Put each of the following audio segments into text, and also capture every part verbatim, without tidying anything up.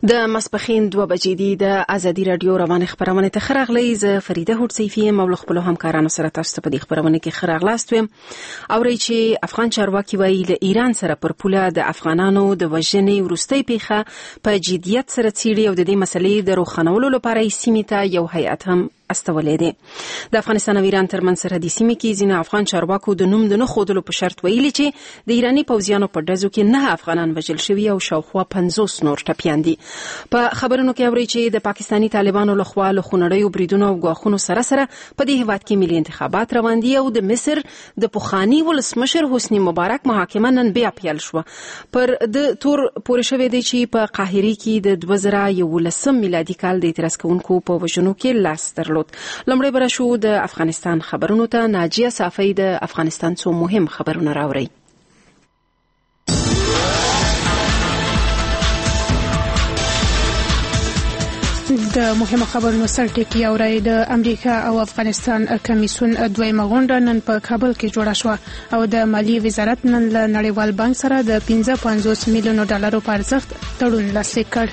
د ماسپخین دوه بجې دي. د ازادي رادیو روانه خبرونه ته خراغلی ز فریده هوډسیفی مولخ خپل همکارانو سره تاسو ته په دې خبرونه کې خراغلاست ویم. اوري چې افغان چارواکي وایي له ایران سره پر پوله د افغانانو د وژنې وروستۍ پیښه په جدیت سره څیړي او د دې مسلې د روښانولو لپاره یې سیمې ته یو هیئت هم استولې دي. د افغانستان او ایران ترمنځ سرحدي سیمې کې ځینې افغان چارواکو د نوم د نه ښودلو په شرط ویلي چې د ایراني پوځیانو په ډزو کې نه افغانان وژل شوي او شاوخوا پنځوس نور ټپیان دي. په خبرونو کې اوري چې د پاکستاني طالبانو لخوا له خونړیو بریدونو او غواخونو سره سره په دې هیواد کې ملي انتخابات روان دي او د مصر د پخواني ولسمشر حسني مبارک محاکمه نن بیا پیل شوه. پر د تور پورې شوې دی چې په قاهره کې د دوه زره یولسم میلادي کال د اعتراض کوونکو په وژنو کې لاس درلود. لمړی بر شو د افغانستان خبرونو ته ناجیه صافی د افغانستان څو مهم خبرونه راوړي. د مهمه خبرونو سرټکی اوري. د امریکا او افغانستان کمیسیون دویمه غونډه نن په کابل کې جوړه شوه او د مالی وزارت نن له نړیوال بانک سره د پنځه پنځوس میلیون ډالرو په ارزښت تړون لاسلیک کړ.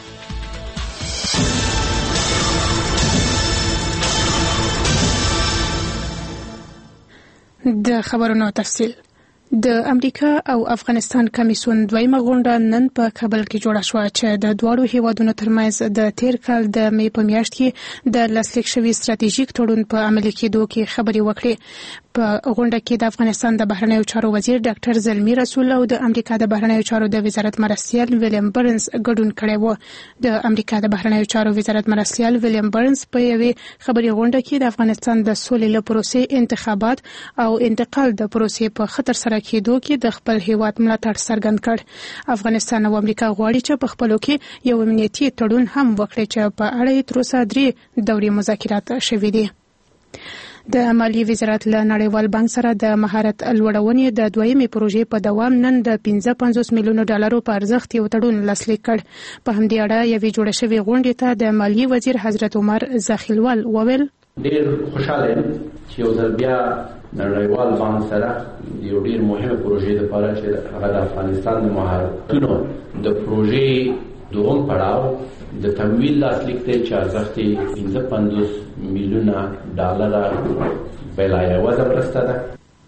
د خبرونو تفصیل. د امریکا او افغانستان کمیسیون دویمه غونډه نن په کابل کې جوړه شوه چې د دواړو هیوادونو ترمنځ د تیر کال د مې په میاشت کې د لاسلیک شوي ستراتیژیک تړون په عملي کېدو کې خبرې وکړې. په غونډه کې د افغانستان د بهرنیو چارو وزیر ډاکټر زلمی رسول او د امریکا د بهرنیو چارو د وزارت مرستیال ویلیام برنز ګډون کړی و. د امریکا د بهرنیو چارو وزارت مرستیال ویلیام برنز په یوې خبري غونډه کې د افغانستان د سولې له پروسې انتخابات او انتقال د پروسې په خطر سره کېدو کې د خپل هیواد ملاتړ څرګند کړ. افغانستان او امریکا غواړي چې په خپلو کې یو امنیتي تړون هم وکړي چې په اړه یې تر اوسه درې دورې مذاکرات شوي دي. د مالی وزارت له نړیوال بانک سره د مهارت لوړونې د دویمې پروژې په دوام نن د پنځه پنځوس میلیون ډالرو په ارزښت یو تړون لاسلیک کړ. په همدې اړه یوې جوړه شوې غونډې ته د مالی وزیر حضرت عمر زاخیلوال وویل: ډېر خوشاله یم چې یو ځل بیا نړیوال بانک سره یو ډېر مهمه پروژې لپاره چې هغه د افغانستان د مهارتونو د پروژې دوهم پړاو د تمویل لاسلیک دی چې ارزښت یې پنځه پنځوس میلیونه ډالره بلا یوه مرسته ده.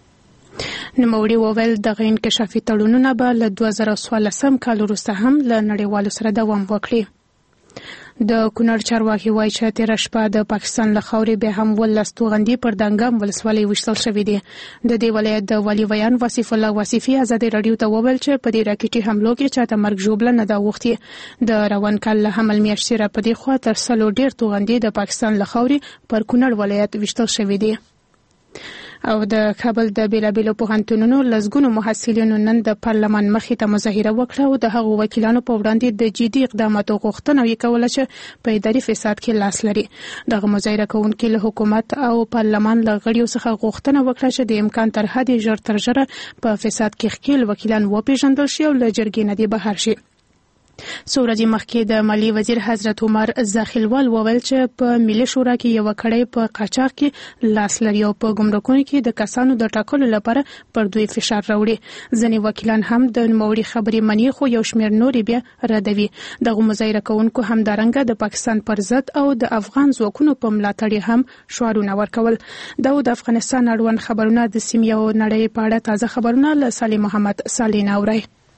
نوموړي وویل دغه انکشافي تړونونه به له دوه زره څوارلسم کال وروسته هم له نړیوالو سره دوام وکړي. د کونړ چارواکي وایي چې تېره شپه د پاکستان له خاورې بیا هم ولس توغندي پر دنګام ولسوالۍ ویشتل شوي دي. د دې ولایت د والي ویان وصیف الله وصیفي ازادي راډیو ته وویل چې په دې راکټي حملو کې چاته مرګ ژوبله نه ده اوښتې. د روان کال له حمل میاشتې را په دې خوا تر سلو ډېر توغندي د پاکستان له خاورې پر کونړ ولایت ویشتل شوي دي. او د کابل د بیلابیلو پوهنتونونو لسګونو محصلینو نن د پارلمان مخې ته مظاهره وکړه او د هغو وکیلانو په وړاندې د جدي اقداماتو غوښتنه یې کوله چې په اداري فساد کې لاس لري. دغه مظاهره کوونکي له حکومت او پارلمان له غړیو څخه غوښتنه وکړه چې د امکان تر حدې ژر تر ژره په فساد کې ښکیل وکیلان وپېژندل شي او له جرګې نه دې بهر شي. څو ورځې مخکې د مالی وزیر حضرت عمر زاخیلوال وویل چې په ملي شورا کې یو کړۍ په قاچاق کې لاس لري او په ګمرکونو کې د کسانو د ټاکلو لپاره پر دوی فشار راوړي. ځینې وکیلان هم د نوموړي خبرې مني خو یو شمېر نورې بیا ردوي. دغه مظاهره کوونکو همدارنګه د پاکستان پر ضد او د افغان ځواکونو په ملاتړ هم شعارونه ورکول. دا د افغانستان اړوند خبرونه د سیمې او نړۍ په اړه تازه خبرونه له صالح محمد صالح اوري.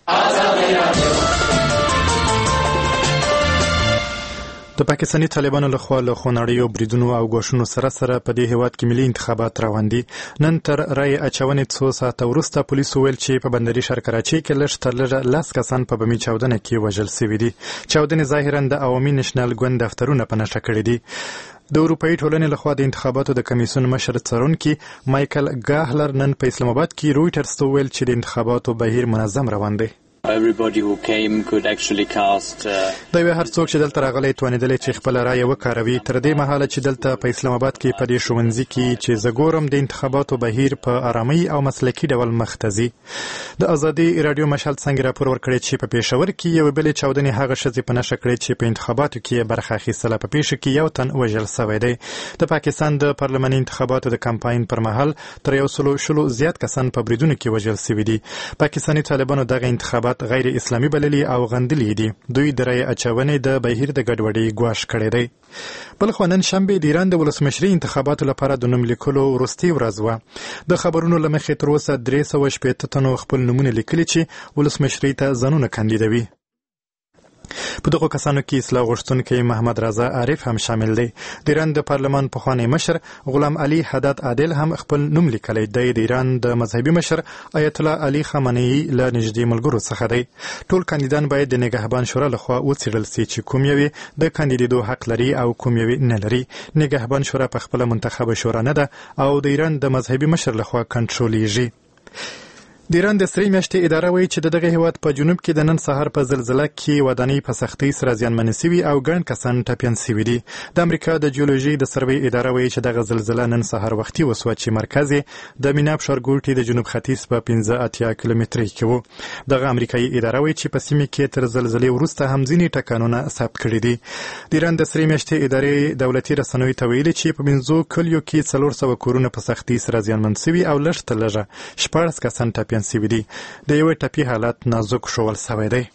د پاکستاني طالبانو لخوا له خونړیو بریدونو او غوښنو سره سره په دې هیواد کې ملي انتخابات روان دي. نن تر رای اچونې څو ساعته وروسته پولیسو ویل چې په بندري ښار کراچۍ کې لږ تر لږه لس کسان په بمي چاودنه کې وژل شوي دي. چاودنې ظاهرا د عوامي نېشنل ګوند دفترونه په نښه کړي دي. د اروپایي ټولنې لخوا د انتخاباتو د کمیسیون مشر څارونکي مایکل ګاهلر نن په اسلام آباد کې رویټرز ته ویل چې د انتخاباتو بهیر منظم روان دی. Everybody who came could actually cast uh... دا یو هر څوک چې دلته راغلی توانېدلی چې خپل رایه وکاروي. تر دې مهاله چې دلته په اسلام آباد کې په دې ښوونځي کې چې زه ګورم د انتخاباتو بهیر په آرامۍ او مسلکي ډول مخ ته ځي. د ازادي راډیو مشال څنګه راپور ورکړی چې په پېښور کې یوې بلې چاودنې هغه ښځې په نښه کړې چې په انتخاباتو کې برخه اخیستله. په پیښه کې یو تن وژل سوی دی. د پاکستان د پارلماني انتخاباتو د کمپاین پر مهال تر یو سلو شلو زیات کسان په بریدونو کې وژل سوي دي. پاکستاني طالبانو دغه انتخابات انتخابات غیر اسلامي بللي او غندلي دي. دوی د رای اچونې د بهیر د ګډوډۍ ګواښ کړی دی. بل خو نن شنبه د ایران د ولسمشري انتخاباتو لپاره د نوم لیکلو وروستۍ ورځ وه. د خبرونو له مخې تر اوسه درې سوه شپېته تنو خپل نومونه لیکلي چې ولسمشري ته ځانونه کاندیدوي. په دغو کسانو کې اصلاح غوښتونکی محمد رضا عارف هم شامل دی. د ایران د پارلمان پخوانی مشر غلام علي حداد عادل هم خپل نوم لیکلی دی. د ایران د مذهبي مشر آیت الله علي خامنه‌ای له نږدې ملګرو څخه دی. ټول کاندیدان باید د نګهبان شورا لخوا وڅېړل سي چې کوم یو د کاندیدېدو حق لري او کوم یو نه لري. نګهبان شورا په خپله منتخبه شورا نه ده او د ایران د مذهبي مشر لخوا کنټرولېږي. د ایران د سرې میاشتې اداره وایي چې د دغه هیواد په جنوب کې د نن سهار په زلزله کې ودانۍ په سختۍ سره زیانمنې سوي او ګڼ کسان ټپیان سوي دي. د امریکا د جیولوژي د سروې اداره وایي چې دغه زلزله نن سهار وختي وسوه چې مرکز یې د میناب ښارګوټي د جنوب ختیځ په پنځه اتیا کیلومترۍ کې و. دغه امریکایي اداره وایي چې په سیمې کې تر زلزلې وروسته هم ځینې ټکانونه ثبت کړي دي. د ایران د سرې میاشتې ادارې دولتي رسنیو ته ویلي چې په پنځو کلیو کې څلور سوه کورونه په سختۍ سره زیانمن سوي او لږ تر لږه شپاړس کسان ټپیان سوي دي. د یوې ټپي حالت نازک ښوول سوی دی.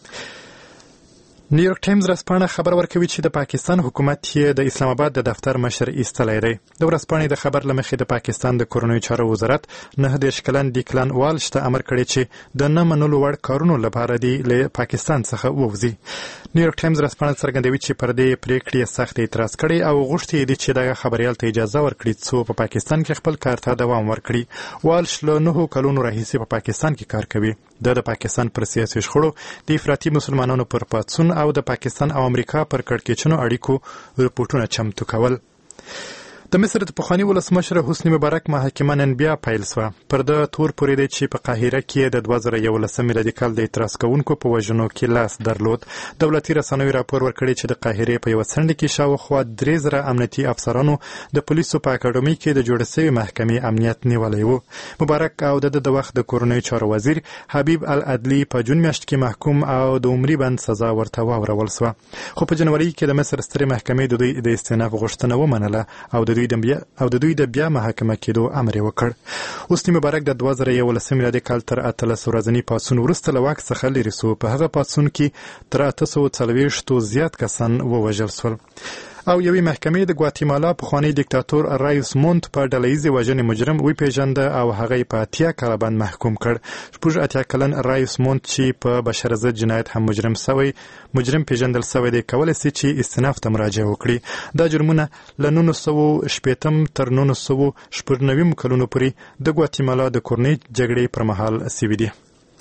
نیویورک ټایمز ورځپاڼه خبر ورکوي چې د پاکستان حکومت یې د اسلام آباد د دفتر مشر ایستلی دی. د ورځپاڼې د خبر له مخې د پاکستان د کورنیو چارو وزارت نهه دېرش کلن ډیکلن والش ته امر کړی چې د نه منلو وړ کارونو لپاره دې له پاکستان څخه ووځي. نیویورک ټایمز ورځپاڼه څرګندوي چې پر دې پریکړې یې سخت اعتراض کړی او غوښتي یې دي چې دغه خبریال ته اجازه ورکړي څو په پاکستان کې خپل کار ته دوام ورکړي. والش له نهو کلونو راهیسې په پاکستان کې کار کوي. د پاکستان پر سیاسي شخړو، د افراطي مسلمانانو پر پاڅون او د پاکستان او امریکا پر کړکېچنو اړیکو رپورټونه چمتو کول. د مصر د پخواني ولسمشر حسني مبارک محاکمه نن بیا پیل سوه. پر ده تور پورېدی چې په قاهره کې د دوه زره یولسم میلادي کال د اعتراض کوونکو په وژنو کې لاس درلود. دولتي رسنیو راپور ورکړی چې د قاهرې په یوه څنډه کې شاوخوا درې زره امنیتي افسرانو د پولیسو په اکاډمۍ کې د جوړې سوې محکمې امنیت نیولی و. مبارک او د د وخت د کورنیو چارو وزیر حبیب العدلي په جون میاشت کې محکوم او د عمري بند سزا ورته واورول سوه. خو په جنوري کې د مصر سترې محکمې د دوی د استئناف غوښتنه ومنله او د دوی او د دوی د بیا محاکمه کېدو امر یې وکړ. حسني مبارک د دوه زره یولسم میلادي کال تر اتلس ورځني پاڅون وروسته له واک څخه لرې سو. په هغه پاڅون کې تر اته سوه څلوېښتو زیات کسان ووژل سول. او یوې محکمې د ګواتیمالا پخوانی دیکتاتور رایوس مونت په ډلهییزې وژنې مجرم وپېژنده او هغه یې په اتیا کاله باندې محکوم کړ. شپږ اتیا کلن رایوس مونت چې په بشر ضد جنایت هم مجرم سوی مجرم پیژندل سوی دی کولی سي چې استئناف ته مراجعه وکړي. دا جرمونه له نولس سوه شپېتم تر نولس سوه شپږ نوي کلونو پورې د ګواتیمالا د کورنۍ جګړې پر مهال سوي دي.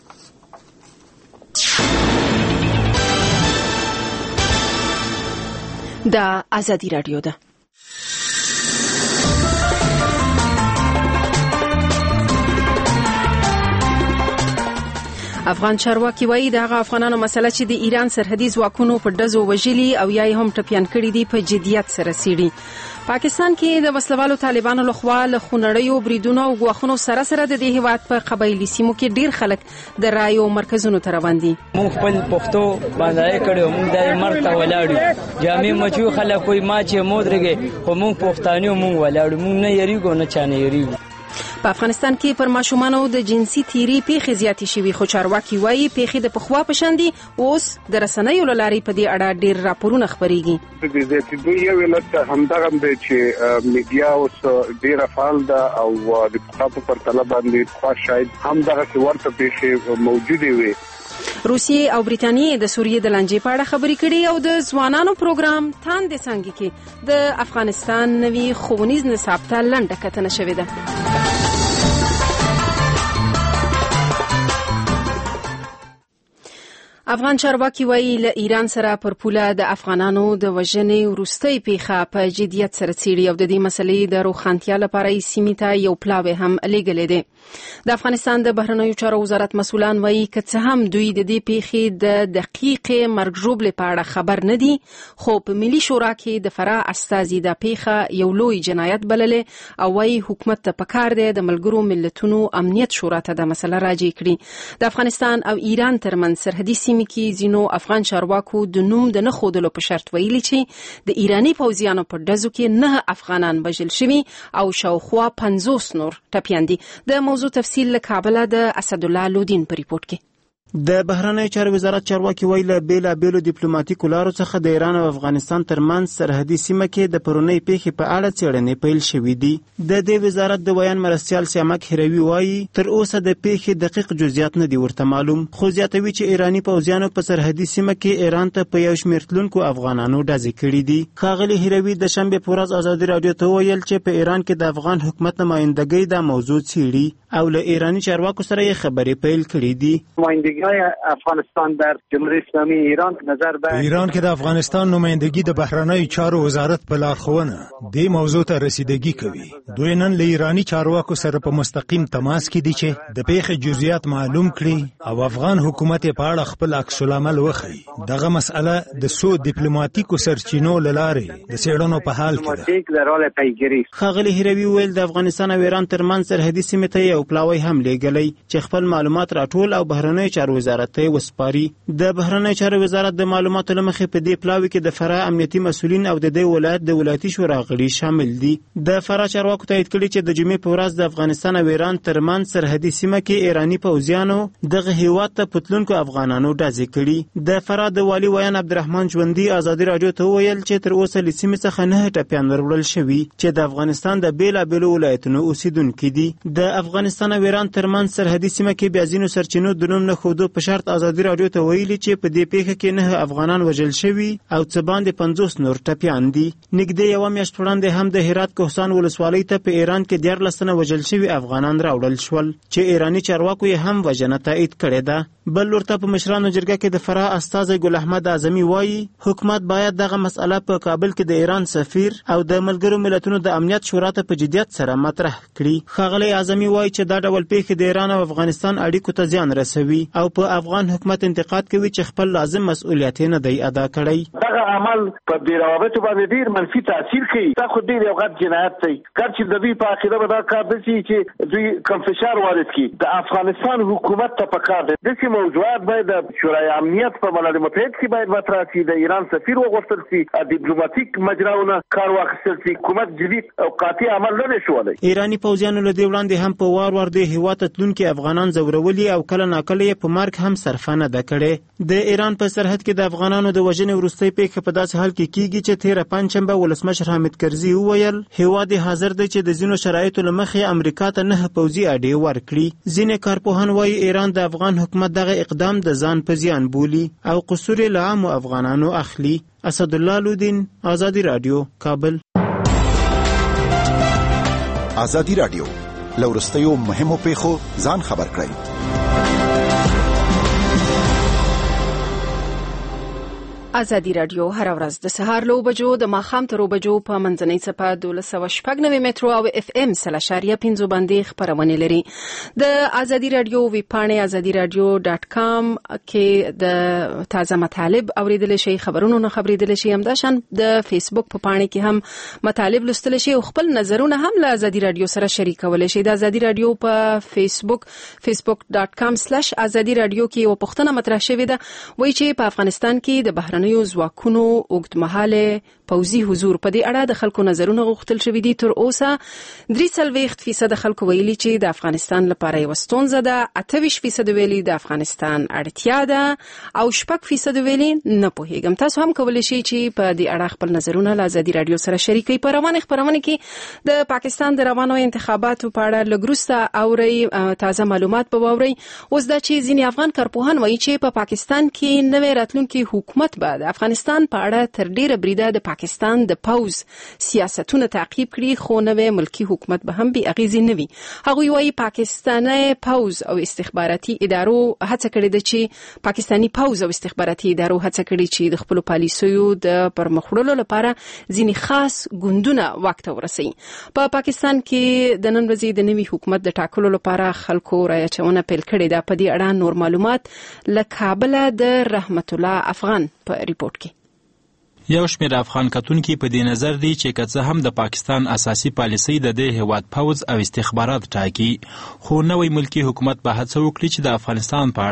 دا آزادی رادیو ده. افغان چارواکي وایي دغه افغانانو مسله چې د ایران سرحدي ځواکونو په ډزو وژلي او یا هم ټپیان کړي دي په جدیت سره څېړي. پاکستان کې د وسلوالو طالبانو لخوا له خونړیو بریدونو او ګواښونو سره سره د دې هیواد په قبایلي سیمو کې ډیر خلک د رایو مرکزونو ته روان دي. مونږ خپل پښتو باندې کړو، مونږ د مرته ولاړو جامع مچو خلک کوئی ما چې مودرګي خو مونږ پښتانیو مونږ ولاړو، مونږ نه یریګو نه چانه یریګو. په افغانستان کې پر ماشومانو د جنسي تیری پیښې زیاتې شوي، خو چارواکي وایي پیښې د پخوا په شان دي. اوس د رسنیو له لارې په دې اړه ډېر راپورونه خپرېږي. د زیاتېدو یو علت همدغه دی چې میډیا اوس ډېره فعال ده او د پخوا په پرتله باندې پخوا شاید همدغسې ورته پیښې موجودې وي. روسیې او برېټانیې د سوریې د لانجې په اړه خبرې کړي او د ځوانانو پروګرام تاندې څانګې کې د افغانستان نوي ښوونیز نصاب ته لنډه کتنه شوې ده. افغان چارواکي وایي له ایران سره پر پوله د افغانانو د وژنې وروستۍ پیښه په جدیت سره څېړي او د دې مسلې د روښانتیا لپاره یې سیمې ته یو پلاوی هم لیږلی دی. د افغانستان د بهرنیو چارو وزارت مسؤلان وایي که څه هم دوی د دې پیښې د دقیقې مرګ ژوبلې په اړه خبر نه دي، خو په ملي شورا کې د فراه استازي د پیښه یو لوی جنایت بللې او وایي حکومت ته پکار دی د ملګرو ملتونو امنیت شورا ته د مسله راجع کړي. د افغانستان او ایران ترمنځ سرحدي سیمې کې ځینو افغان چارواکو د نوم د نه ښودلو په شرط ویلي چې د ایراني پوځیانو په ډزو کې نه افغانان وژل شوي او شاوخوا پنځوس نور ټپیان دي. د موضوع تفصیل له کابله د اسدالله لودین په ریپورت کې. د بهرنیو چارو وزارت چارواکي ویل بیلا بیلو ډیپلوماټیکو لارو څخه د ایران او افغانستان ترمنځ سرحدي سیمه کې د پرونی پیښې په اړه څېړنې پیل شوې دي. د دې وزارت د بیان مرستیال سیامک هروي وایي تر اوسه د پیښې دقیق جزئیات نه دي ورته معلوم، خو زیاتوي چې ایرانی پوځیانو په سرحدي سیمه کې ایران ته په یو شمېر تلونکو افغانانو ډزې کړي دي. ښاغلي هروي د شنبې په ورځ ازادي راډیو ته وویل چې په ایران کې د افغان حکومت نمایندګۍ دا موضوع څېړي او له ایرانی چارواکو سره یې خبرې پیل کړې دي. نمایندګۍ افغانستان در جمهوری اسلامی ایران نظر به ایران کې د افغانستان نمایندګي د بهرنیو چارو وزارت په لارښوونه دې موضوع ته رسیدګي کوي. دوی نن له ایرانی چارواکو سره په مستقیم تماس کې دي چې د پیښې جزئیات معلوم کړي او افغان حکومت په اړه خپل عکس العمل وښيي. دغه مسأله د سو ډیپلوماټیکو سرچینو له لارې د څېړنو په حال کې ده. ښاغلي هروي ویل د افغانستان او ایران ترمنځ سرحدي سیمې ته یو پلاوی هم لیږلی چې خپل معلومات راټول او بهرنیو چارو وزارت ته وسپاري. د بهرنیو چارو وزارت د معلوماتو له مخې په دې پلاوي کې د فراه امنیتي مسؤلین او د دې ولایت د ولایتي شورا غړي شامل دي. د فراه چارواکو تایید کړي چې د جمعې په ورځ د افغانستان او ایران ترمنځ سرحدي سیمه کې ایرانی پوځیانو دغه هیواد ته پتلونکو افغانانو ډزې کړي. د فراه د والي ویان عبدالرحمن ژوندي ازادي راډیو ته وویل چې تر اوسه له سیمې څخه نه ټپیان وروړل شوي چې د افغانستان د بیلابیلو ولایتونو اوسیدونکي دي. د افغانستان او ایران ترمنځ سرحدي سیمه کې بیا ځینو سرچینو د نوم نه ښودو په شرط ازادي راډیو ته ویلي چې په دې پیښه کې نه افغانان وژل شوي او څه باندې پنځوس نور ټپیان دي. نږدې یوه میاشت وړاندې هم د هرات کوهستان ولسوالۍ ته په ایران کې دیارلس تنه وژل شوي افغانان راوړل شول چې ایرانی چارواکو یې هم وژنه تایید کړې ده. بل ورته په مشرانو جرګه کې د فراه استازی ګل احمد اعظمي وایي حکومت باید دغه مسأله په کابل کې د ایران سفیر او د ملګرو ملتونو د امنیت شورا ته په جدیت سره مطرح کړي. ښاغلی اعظمي وایي چې دا ډول پیښې د ایران او افغانستان اړیکو ته زیان رسوي او په افغان حکومت انتقاد کوي چې خپل لازم مسؤلیت نه دی ادا کړی. دغه عمل په دې روابطو باندې ډیر منفي تاثیر کوي. دا خو ډیر یو غټ جنایت دی. کار چې د دوی په عقیده به دا کار دي چې دوی کم فشار وارد کړي. د افغانستان حکومت ته پکار دی داسې موضوعات باید د شورای امنیت په ملل متحد کې باید مطرح شي. د ایران سفیر وغوښتل شي ډیپلوماټیک مجراونه کار واخیستل شي. حکومت جدید او قاطع عمل نه شولی. ایرانی پوځیانو له دې وړاندې هم په وار وار د هیواد ته تلونکي افغانان ځورولي او کله ناکله یې په مرګ هم صرفه نه ده کړې. د ایران په سرحد کې د افغانانو د وژنې وروستۍ پیښه په داسې حال کې کیږي چې تېره پنجشنبه ولسمشر حامد کرزي وویل هیواد یې حاضر دی چې د ځینو شرایطو له مخې امریکا ته نه پوځي اډې ورکړي. ځینې کارپوهان وایي ایران د افغان حکومت دغه اقدام د ځان په زیان بولي او قصور یې له عامو افغانانو اخلي. اسدالله لودین، ازادي راډیو، کابل. ازادي راډیو لورستیو مهمو پیښو ځان خبر کړئ. ازادي راډیو هر ورځ د سهار له بجو د ماښام تر بجو په منځنۍ څپه دولس سوه شپږ نوي مترو او اف ام سل اشاریه پنځه باندې خپرونه لري. د ازادي راډیو ویب پاڼې ازادي راډیو ډاټ کام کې د تازه مطالب اوریدل شي، خبرونو نه خبرېدل شي، همداشان د فیسبوک په پاڼې کې هم مطالب لوستل شي او خپل نظرونه هم له ازادي راډیو سره شریکول شي. د ازادي راډیو په فیسبوک فیسبوک ډاټ کام سلیش ازادي راډیو کې یو پوښتنه مطرح شوې ده، وایي چې په افغانستان کې د بهرنیو یو ځواکونو اوږدمهاله پوځي حضور په دې اړه د خلکو نظرونه غوښتل شوي دي. تر اوسه درې څلوېښت فیصد خلکو ویلي چې د افغانستان لپاره یوه ستونزه ده، اته ویشت فیصد ویلي د افغانستان اړتیا ده او شپږ فیصد ویلي نه پوهیږم. تاسو هم کولی شئ چې په دې اړه خپل نظرونه له ازادي راډیو سره شریک کړئ. په روانه خپرونه کې د پاکستان د روانو انتخاباتو په اړه لږ وروسته اورئ تازه معلومات به واورئ. اوس دا چې ځینې افغان کارپوهان وایي چې په پاکستان کې نوی راتلونکی حکومت به د افغانستان په اړه تر ډیره بریده د پاکستان د پوز سیاستونه تعقیب کړي، خو نوی ملکی حکومت به هم بې اغیزې نه وي. هغوی وایي پاکستاني پوز او استخباراتي ادارو هڅه کړې ده چې پاکستاني پوز او استخباراتي ادارو هڅه کړې چې د خپل پالیسیو د پرمخ وړلو لپاره ځینې خاص ګوندونه واک ته ورسوي. په پاکستان کې د نن ورځې د نوي حکومت د ټاکلو لپاره خلکو رایه اچونه پیل کړې ده. په دې اړه نور معلومات له کابل د رحمت الله افغان په ریپورت کې. یو شمېر افغان کتونکي په دې نظر دي چې که څه هم د پاکستان اساسي پالیسۍ د دې هیواد پوځ او استخبارات ټاکي، خو نوی ملکی حکومت به هڅه وکړي چې د افغانستان په اړه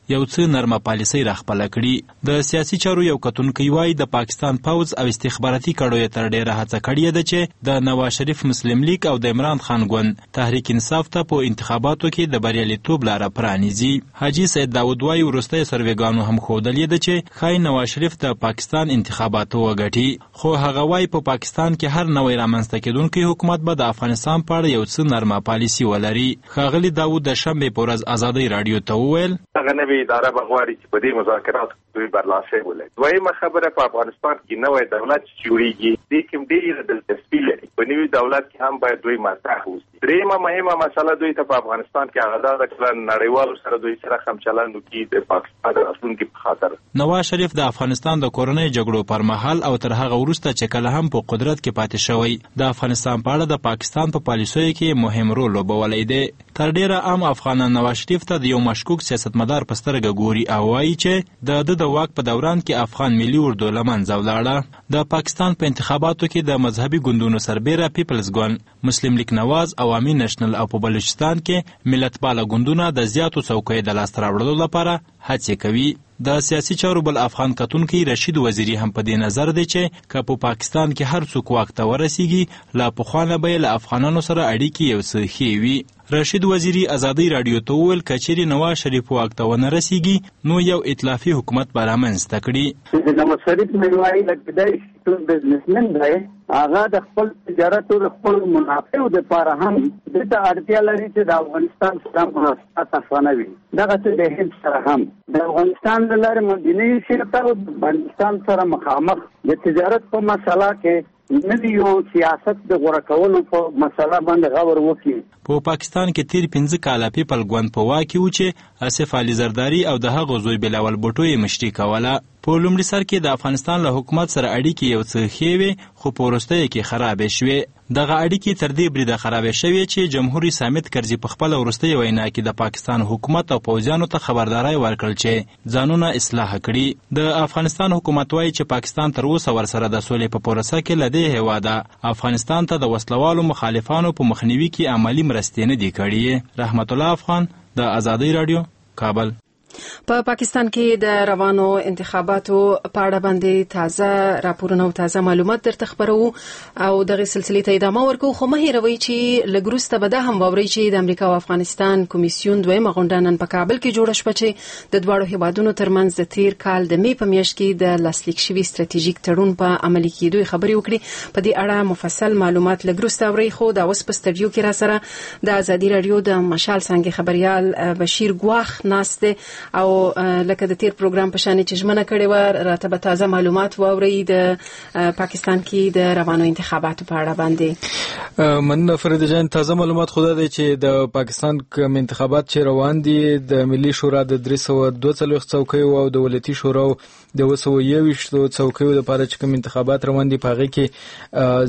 یو څه نرمه پالیسۍ راخپله کړي. د سیاسي چارو یو کتونکی وایي د پاکستان پوځ او استخباراتي کړیو یې تر ډېره هڅه کړې ده چې د نواز شریف مسلم لیگ او د عمران خان ګوند تحریک انصاف ته په انتخاباتو کې د بریالیتوب لاره پرانیزي. حاجي سید داود وایي وروستۍ سروېګانو هم ښودلې ده چې ښایي نواز شریف د پاکستان انتخابات وګټي، خو هغه وایي په پاکستان کې هر نوی رامنځته کېدونکی حکومت به د افغانستان په اړه یو څه نرمه پالیسي ولري. ښاغلي داود د شنبې په ورځ ازادۍ راډیو ته وویل هغه نوې اداره به غواړي چې په دې مذاکراتو کې دوی برلاسي ولري. دویمه خبره په افغانستان کې نوی دولت چې جوړېږي دې کې ډېره دلچسپي لري، په نوي دولت کې هم باید دوی مطرح اوسي. درېیمه مهمه مسله دوی ته په افغانستان کې هغه ده چې نړیوالو سره دوی سره هم چلند وکړي د پاکستان د راتلونکي په خاطر. نواز شریف د افغانستان د کورنۍ جګړو پر مهال او تر هغه وروسته چې کله هم په قدرت کې پاتې شوی د افغانستان په اړه د پاکستان په پالیسیو کې مهم رول لوبولی دی. تر ډېره عام افغانان نواز شریف ته د یو مشکوک سیاستمدار په سترګه ګوري او وایي چې د ده د واک په دوران کې افغان ملي اردو له منځه ولاړه. د پاکستان په انتخاباتو کې د مذهبي ګوندونو سربیره پیپلز ګوند، مسلم لیگ نواز، عوامي نشنل او په بلوچستان کې ملتپاله ګوندونه د زیاتو څوکیو د لاسته راوړلو لپاره هڅې کوي. د سیاسي چارو بل افغان کتونکی رشید وزیری هم په دې نظر دی چې که په پاکستان کې هر څوک واک ته ورسیږي له پخوا نه به یې له افغانانو سره اړیکې یو څه ښې وي. رشید وزیری ازادۍ راډیو ته وویل که چیرې نواز شریف واک ته ونه رسیږي نو یو ائتلافي حکومت به رامنځته کړي. نواز شریف مې وایي لکه دی ټول بزنسمن دی، هغه د خپل تجارت او خپل منافعو دپاره هم دې ته اړتیا لري چې د افغانستان سره مناسبات اسانه وي. دغه څه د هند سره هم د افغانستان له لارې منځنۍ شرکت او افغانستان سره مخامخ د تجارت په مسله کې نوی یو سیاست د غوره کولو په مسله باندې غور وکړي. په پاکستان کې تیر پنځه کاله پیپل ګوند په واک کې و چې آصف علي زرداري او د هغه زوی بلاول بوټو یې مشري کوله. په لومړي سر کې د افغانستان له حکومت سره اړیکې یو څه ښې وې خو په وروستیو کې خرابې شوې. دغه اړیکې تر دې بریده خرابې شوې چې جمهور رئیس حامد کرزي په خپله وروستۍ وینا کې د پاکستان حکومت او پوځیانو ته خبرداری ورکړل چې ځانونه اصلاح کړي. د افغانستان حکومت وایي چې پاکستان تر اوسه ورسره د سولې په پروسه کې له دې هېواده افغانستان ته د وسلوالو مخالفانو په مخنیوي کې عملي مرستې نه دي کړې. رحمت الله افغان، د ازادۍ راډیو، کابل. په پا پاکستان کې د روانو انتخاباتو په اړه باندې تازه راپورونه او تازه معلومات درته خبرو او دغه سلسله ته ادامه ورکو. خو مه هیروئ چې لګروسته به دا هم واورئ چې د امریکا او افغانستان کمیسیون دویمه غونډه نن په کابل کې جوړه شوه چې د دواړو هیوادونو ترمنځ د تیر کال د می په میاشت کې د لاسلیک شوي ستراتیژیک تړون په عملي کېدو خبرې وکړي. په دې اړه مفصل معلومات لګروسته اورئ. خو دا اوس په سټډیو کې را سره د ازادي رادیو د مشال څنګه خبريال بشیر ګواخ ناشته او لکه د تیر پروګرام په شان چې ژمنه کړې و راته به تازه معلومات واوري د پاکستان کې د روانو انتخاباتو په اړه باندې. مننه فرید جان. تازه معلومات خو دا دی چې د پاکستان کوم انتخابات چې روان دي د ملي شورا د درې سوه دوه څلوېښت څوکیو او د ولایتي شورا د اوه سوه یوویشتو څوکیو لپاره چې کوم انتخابات روان دي په هغې کې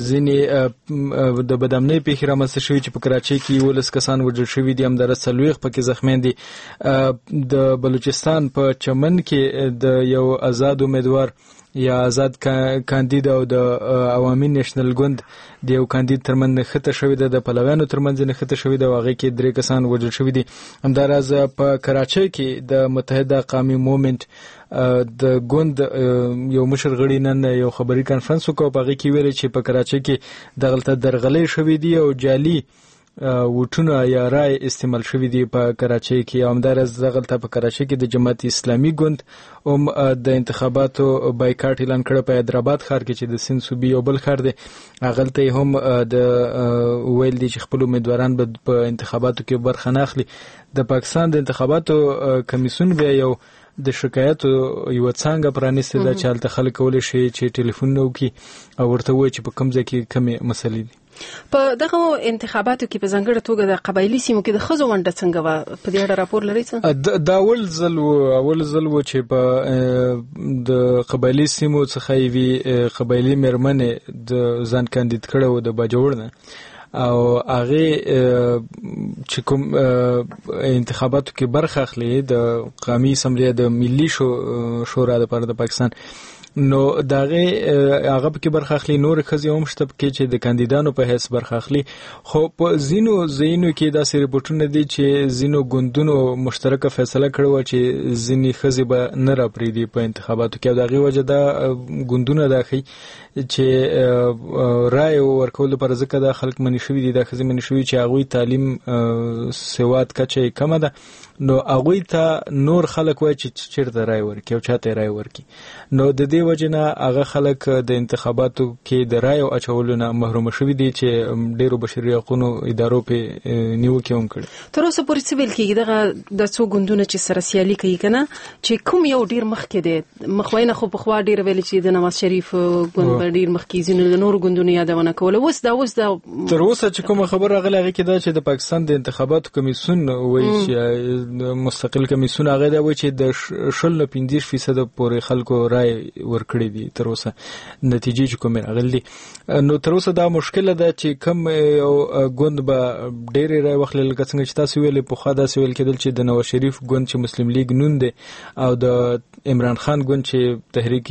ځینې د بدامنۍ پیښې رامنځته شوي چې په کراچۍ کې یولس کسان وژل شوي دي، همداراز څلوېښت پکې زخمیان دي. د بلوچستان په چمن کې د یو آزاد امیدوار یا آزاد کاندید او د عوامي نېشنل ګوند د یو کاندید ترمنځ نښته شوې ده، د پلویانو ترمنځ نښته شوې ده او هغې کې درې کسان وژل شوي دي. همداراز په کراچۍ کې د متحده قومي مومنټ د ګوند یو مشر غړي نن یو خبري کانفرنس وکړ په هغې کې ویلي چې په کراچۍ کې دغلته درغلۍ شوي دي او جعلي ووټونه یا رای استعمال شوي دي په کراچۍ کې. همداراز دغلته په کراچۍ کې د جماعت اسلامي ګوند هم د انتخاباتو بایکاټ اعلان کړی په حیدرآباد ښار کې چې د سند صوبې یو بل ښار دی. هغلته هم د ویل دي چې خپل امیدواران به په انتخاباتو کې برخه نه اخلي. د پاکستان د انتخاباتو کمیسیون بیا یو د شکایاتو یو څنګه پرانیسته ده چې هلته خلک کولی شي چې ټلیفون وکړي او ورته ووایي چې په کوم ځای کې کومې مسلې دي. په دغه انتخاباتو کې په ځانګړې توګه د قبایلي سیمو کې د ښځو ونډه څنګه وه؟ په دې اړه راپور لرئ څه؟ دا اول ځل و اول ځل و چې په د قبایلي سیمو څخه یوې قبایلي مېرمنې د ځان کاندید کړی و د باجوړ نه او هغې چې کوم انتخاباتو کې برخه اخلي د قومي اسمبلې د ملي شورا لپاره د پاکستان نو داغه هغه کې برخه اخلي نور خزي هم شته کې چې د کاندیدانو په حیث برخه اخلي خو په زینو زینو کې دا سری رپورټونه دي چې زینو ګوندونو مشترکه فیصله کړو چې زینی خزي به نه را پریدي په انتخاباتو کې داغه وجه دا ګوندونه داخلي چې رائے ورکول لپاره ځکه د خلک منی شوی دي د خزي منی شوی چې هغه تعلیم سواد کچه کم ده نو هغه ته نور خلک وای چې چیرته رائے ورکي او چاته رائے ورکي نو د دې وجنه هغه خلک د انتخاباتو کې د رائے اچولو نه محروم شوی دي چې ډیرو بشري حقوقو ادارو په نیوکه هم کړي تر اوسه پورې څه ویل کېږي دغه د څو ګوندونو چې سره سیالي کوي کنه چې کوم یو ډیر مخکې دی مخوینه خو په خوا ډیر ویل چې د نواز شریف ګوند ډیر مخکې زینو د نور ګوندونو یادونه کوله اوس دا اوس دا تر اوسه چې کوم خبر راغلی هغه کې دا چې د پاکستان د انتخاباتو کمیسیون وایي چې مستقل کمیسیون هغه دا وایي چې د شل نه پنځه فیصد پورې خلکو رائے ورکړي دي تر اوسه نتیجې چې کوم راغلي نو تر اوسه دا مشکله ده چې کوم یو ګوند به ډېر رائے واخلي لکه څنګه چې تاسو ویلې په خاطر سویل کېدل چې د نواز شریف ګوند چې مسلم لیگ نون دی او د عمران خان ګوند چې تحریک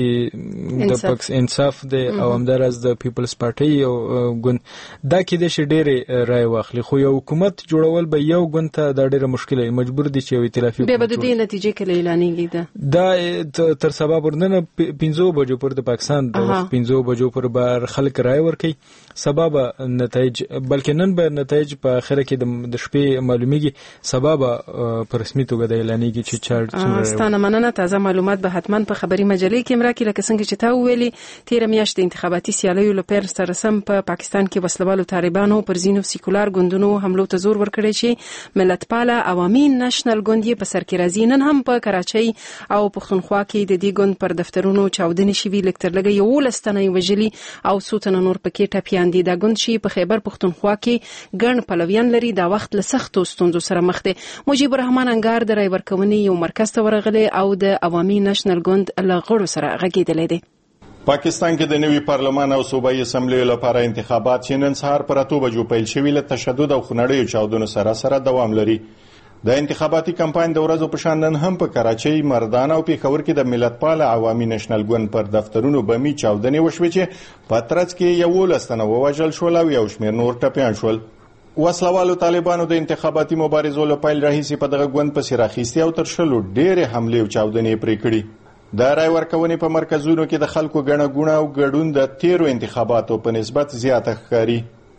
د پاکس انصاف دی او همدارس د پیپلز پارټي او ګوند دا کې د ډېرې رائے واخلي خو یو حکومت جوړول به یو ګوند ته دا ډېره مشکله مجبور دي چې یو ائتلافي به بده دې نتیجې کله اعلانېږي دا تر سبا پرنه پنځو بجو پر د پاکستان د پنځو بجو پر بار خلک رائے ورکي سبب نتایج بلکې نن به نتایج په اخر کې د شپې معلومیږي سبب پر رسمي توګه د اعلانېږي چې چارت ستانه مننه تازه معلومات به حتما په خبري مجلې کې مرکه لکه څنګه چې تا ویلي تیر میاشت د انتخاباتي سیالیو لپاره سره سم په پاکستان کې وسلوالو طالبانو پر زینو سیکولار ګوندونو حملو ته زور ورکړی چې ملت پاله عوامي نېشنل ګوند په سر کې راځي نن هم په کراچۍ او پښتونخوا کې د دې ګوند پر دفترونو چاودنې شوي لکتر لګي یو لستنې وجلي او سوتن نور پکې ټپیان دي دا ګوند چې په خیبر پښتونخوا کې ګڼ پلویان لري دا وخت له سختو ستونزو سره مخ دي مجيب الرحمن انګار د رای ورکونې یو مرکز ته ورغلی او د عوامي نېشنل ګوند له غړو سره غږیدلی دی پاکستان کې د نوي پارلمان او صوبایي اسمبلی لپاره انتخابات چې نن سهار پر اتو بجو پیل شوي له تشدد او خنړیو چاودنو سره سره دوام لري د انتخاباتي کمپاین د ورځو په شان نن هم په کراچۍ مردان او پیښور کې د ملت پال عوامي نېشنل ګوند پر دفترونو بمي چاودنې وشوې چې په ترڅ کې یو لستنه ووژل شول او یو شمېر نور ټپیان شول وسلوالو طالبانو د انتخاباتي مبارزو له پیل راهیسې په دغه ګوند پسې راخیستي او تر شلو ډېرې حملې او چاودنې پرې کړي د رای ورکونې په مرکزونو کې د خلکو ګڼه ګوڼه او ګډون د تیرو انتخاباتو په نسبت زیاته ښکاري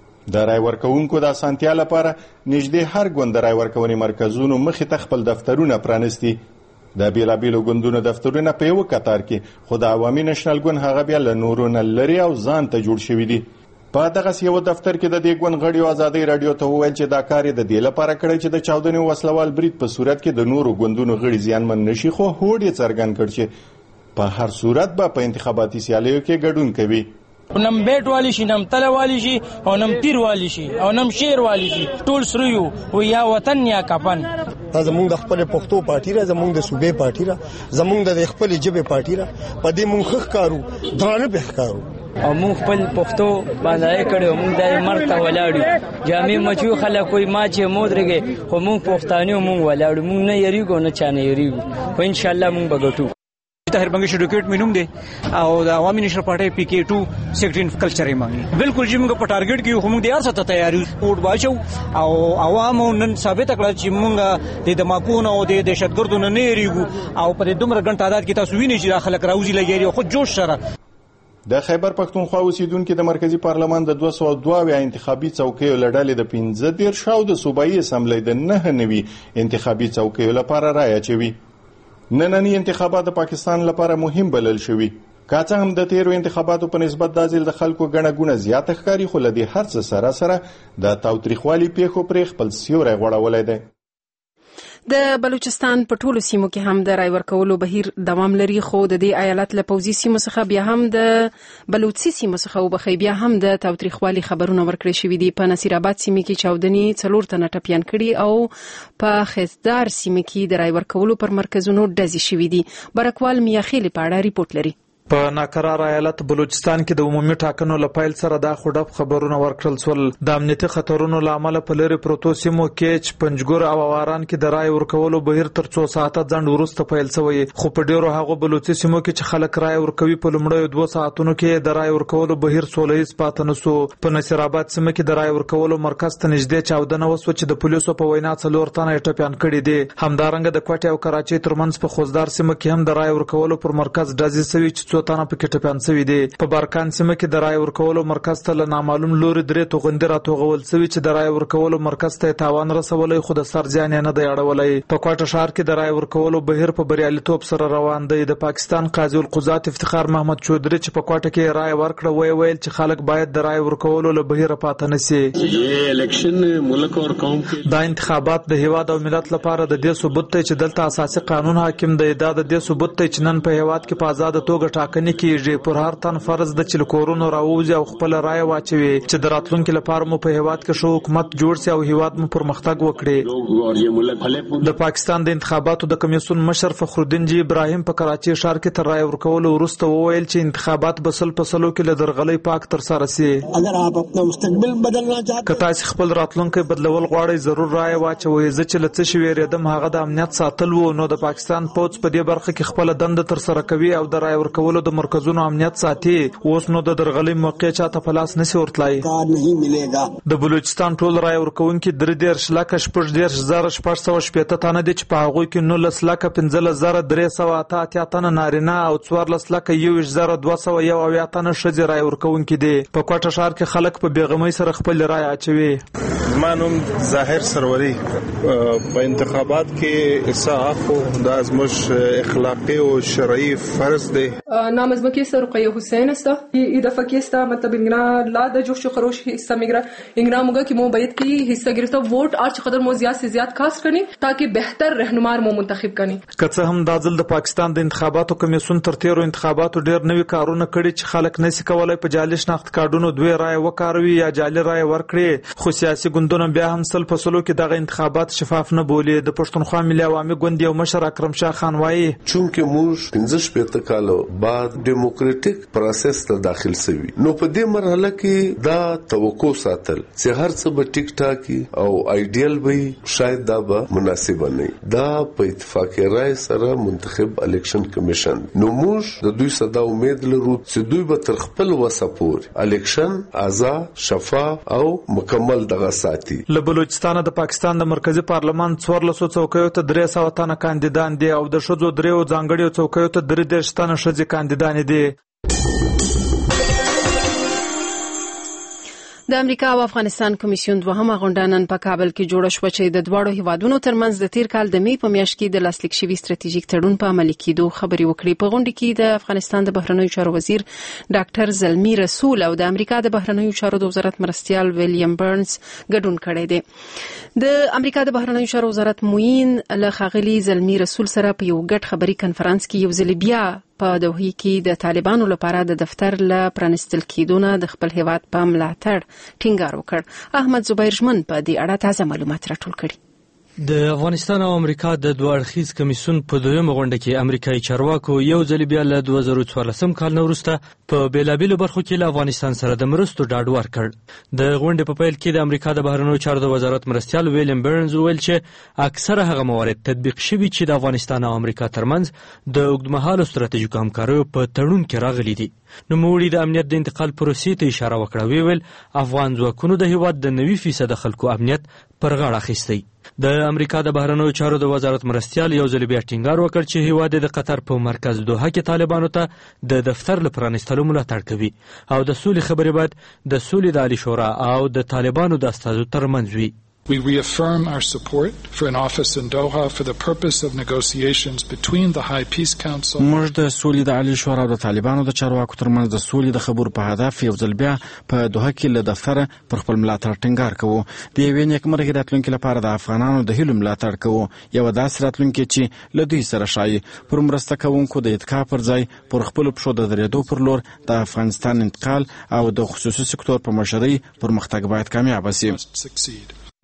د رای ورکونکو د اسانتیا لپاره نږدې هر ګوند د رای ورکونې مرکزونو مخې ته خپل دفترونه پرانیستي د بیلابیلو ګوندونو دفترونه په یو کتار کې خو د عوامي نېشنل ګوند هغه بیا له نورو نه لري او ځان ته جوړ شوي دي په دغه یو دفتر کې د دې ګوند غړي آزادۍ رادیو ته وویل چې دا کار د دې لپاره کړی چې د چاودنې وسلوال برید په صورت کې د نورو ګوندونو غړي زیانمن نشي خو هوډ یې څرګند کړ چې په هر صورت به په انتخاباتي سیالیو کې ګډون کوي نم بیٹ والی شي نم تله والی شي او نم تیر والی شي او نم شیر والی شي ټول سره یو و یا وطن یا کفن زمونږ د خپل پښتو پارټي را زمونږ د صوبې پارټي را زمونږ د خپل جبه پارټي را په دې مونږ ښکارو درانه به ښکارو او مونږ خپل پښتو باندې کړو مونږ د مرته ولاړو جامع مچو خلک کوئی ما چې مودرګي خو مونږ پښتانه مونږ ولاړو مونږ نه یریګو نه چانه یریګو خو ان شاء الله مونږ بغټو طاهر بنگش ایڈوکیٹ مینوم دی او د عوامي نېشنل پارټي پی کې ټو سیکریټری کلچر یې مانی بالکل چې موږ په ټارګټ کې موږ د هر څه تیاری ووټ واچو او عوامو نن ثابت کړل چې موږ د دماکونو او د دهشتګردو نه نه یریګو او په دومره ګڼ تعداد کې تاسو وینئ چې خلک راوځي لګي خو جوش سره د خیبر پښتونخوا اوسیدونکو د مرکزی پارلمان د دوه سوه دوه انتخابي څوکیو لړلې د پنځه دېرش او د صوبایي اسمبلی د نه نوي انتخابي څوکیو لپاره رایه چوي نننی انتخابات د پاکستان لپاره مهم بلل شوي کاڅه هم د تیرو انتخاباتو په نسبت د ځل د خلکو ګڼه ګونه زیاته ښکاری خو لدی هر څه سره سره د تاوتریخوالي پیښو پرې خپل سیوری غوړولای دی د بلوچستان په ټولو سیمو کې هم د رای ورکولو بهیر دوام لري خو د دې ایالت له پوځي سیمو څخه بیا هم د بلوچستان سیمو څخه وبخي بیا هم د تاوتریخوالي خبرونه ورکړي شوې دي په نصیر آباد سیمه کې چاودنې څلور تنه ټپیان کړي او په خزدار سیمه کې د رای ورکولو پر مرکزونو ډزې شوې دي برکوال میاخیل په اړه ریپورت لري په ناکراره ایالت بلوچستان کې د عمومي ټاکنو له پیل سره دا خوډب خبرونه ورکړل شول. د امنیتي خطرونو له امله په لرې پروتو سیمو کې پنجګور او اواران کې د رای ورکولو بهیر تر څو ساعته ځنډ وروسته پیل شوی، خو په ډیرو هغو بلوچي سیمو کې چې خلک رای ورکوي په لومړیو دوه ساعتونو کې د رای ورکولو بهیر سوله ییز پاتې نه شو. په نصیر آباد سیمه کې د رای ورکولو مرکز ته نږدې چاودنه وسوه چې د پولیسو په وینا څلور تنه یې ټپیان کړي دي. همدارنګه د کوټې او کراچۍ ترمنځ په خوزدار سیمه کې هم د رای ورکولو پر مرکز ډزې شوي چې څو تنه پکې ټپیان شوي دي. په بارکان سیمه کې د رای ورکولو مرکز ته له نامعلوم لوري درې توغندي راټوغول شوي چې د رای ورکولو مرکز ته تاوان رسولی، خو د سر زیان یې نه دی اړولی. په کوټه ښار کې د رای ورکولو بهیر په بریالیتوب سره روان دی. د پاکستان قاضي القضات افتخار محمد چودري چې په کوټه کې رای ورکړه وی ویل چې خلک باید د رای ورکولو له بهیره پاتې نه سي. دا انتخابات د هیواد او ملت لپاره د دې ثبوت دی چې دلته اساسي قانون حاکم دی. دا د دې ثبوت دی چې نن په هیواد کې په آزاده توګه ټاکنې کیږي. پر هر تن فرض ده چې له کورونو راووځي او خپل رای واچوي چې د راتلونکي لپاره مو په هیواد کې ښه حکومت جوړ شي او هیواد مو پرمختګ وکړي. د پاکستان د انتخاباتو د کمیسیون مشر فخرالدین جی ابراهیم په کراچۍ ښار کې تر رای ورکولو وروسته وویل چې انتخابات به سل په سلو کې له درغلۍ پاک ترسره شي. که تاسو خپل راتلونکی بدلول غواړئ ضرور رای واچوئ. زه چې له څه شي ویرېدم هغه د امنیت ساتل وو، نو د پاکستان پوځ په دې برخه کې خپل دنده ترسره کوي او د رای ورکولو د مرکزونو امنیت ساتي. اوس نو د درغلۍ موقع چاته په لاس نشي ورتلای. د بلوچستان ټول رای ورکوونکي درې دېرش لکه شپږ دېرش زره شپږ سوه شپېته تنه دي چې په هغوی کې نولس لکه پنځلس زره درې سوه اته اتیا تنه نارینه او څوارلس لکه یو ویشت زره دوه سوه یو اویا تنه ښځې رای ورکوونکي دي. په کوټه ښار کې خلک په بېغمۍ سره خپل رای اچوي. زما نوم ظاهر سروري. په انتخابات کې حصہ اخلو دا زموږ اخلاقي او شرعي فرض دی. نام از مکیستا رقیه حسین است. این دفعه کیستا مطلب انگنا لا د جوش خروش حصہ میگرا انگنا موگا کہ مو باید کی حصہ گرفته ووٹ اور چقدر مو زیات سے زیات کاست کنی تاکہ بهتر رهنما مو منتخب کنی. که هم دا ځل د پاکستان د انتخاباتو کمیسیون تر تیرو انتخاباتو ډیر نوي کارونه کړي چې خلک نشي کولای په جعلي شناخت کارډونو دوی رای وکاروي یا جعلي رای ورکړي. خو سیاسي ګوندونه بیا هم سل په سلو کې دغه انتخابات شفاف نه بولي. د پښتونخوا ملي عوامي ګوند یو مشر اکرم شاه خان وایي چونکه موږ پنځه شپېته کالو بعد ډیموکراټیک پروسس ته داخل سوي، نو په دې مرحله کې دا توقع ساتل چې هر څه به ټیک ټاکي او آیډیل وي شاید دا به مناسب نه. دا په اتفاقی رای سره منتخب الیکشن کمیشن، نو موږ د دوی صدا امید لرو چې دوی به تر خپل وسه پورې الیکشن آزاد شفاف او مکمل دغه ساتي. له بلوچستان د پاکستان د مرکزی پارلمان څوارلس څوکیو ته درې سوه تنه کاندیدان دي او د ښځو دریو ځانګړیو څوکیو ته درې دېرش تنه ښځې کاندیدانې دي. د امریکا او افغانستان کمیسیون دوهمه غونډه نن په کابل کې جوړه شوه چې د دواړو هیوادونو ترمنځ د تیر کال د می په میاشت کې د لاسلیک شوي ستراتیژیک تړون په عملي کېدو خبرې وکړې. په غونډه کې د افغانستان د بهرنیو چارو وزیر ډاکټر زلمی رسول او د امریکا د بهرنیو چارو د وزارت مرستیال ویلیام برنز ګډون کړی دی. د امریکا د بهرنیو چارو وزارت موین له ښاغلي زلمی رسول سره په یو ګډ خبري کنفرانس کې یو ځل بیا په دوحه کې د طالبانو لپاره د دفتر ل پرانستل کېدونه د خپل هیواد په ملاتړ ټینګار وکړ. احمد زبیر ژمن په دې اړه تازه معلومات راټول کړي. د افغانستان او امریکا د دوه اړخیز کمیسیون په دویمه غونډه کې امریکایي چارواکو یو ځل بیا له دوه زره څوارلسم کال نه وروسته په بیلابیلو برخو کې له افغانستان سره د مرستو ډاډ ورکړ. د غونډې په پیل کې د امریکا د بهرنیو چارو د وزارت مرستیال ویلیم برنز وویل چې اکثره هغه موارد تطبیق شوي چې د افغانستان او امریکا ترمنځ د اوږدمهالو ستراتیژیکو همکاریو په تړون کې راغلي دي. نوموړي د امنیت د انتقال پروسې ته اشاره وکړه. ویل افغان ځواکونو د هیواد د نوي فیصد خلکو امنیت پر غاړه اخیستی. د امریکا د بهرنیو چارو د وزارت مرستیال یو ځل بیا ټینګار وکړ چې هیواد د قطر په مرکز دوحه کې طالبانو ته د دفتر له پرانستلو ملاتړ کوي او د سولې خبرې باید د سولې د عالی شورا او د طالبانو د استازو ترمنځ وي. We reaffirm our support for an office in Doha for the purpose of negotiations between the High Peace Council. موږ د سولې د عالی شورا او د طالبانو د چارواکو ترمنځ د سولې د خبرو په هدف یو ځل بیا په دوحه کې له دفتره پر خپل ملاتړ ټینګار کوو. د یوې نیکمرغې راتلونکي لپاره د افغانانو د هیلو ملاتړ کوو. یو داسې راتلونکي چې له دوی سره شایي پر مرسته کوونکو د اتکا پر ځای پر خپلو پښو د درېدو پر لور د افغانستان انتقال او د خصوصي سکتور په مشرۍ پرمختګ باید کامیابه شي.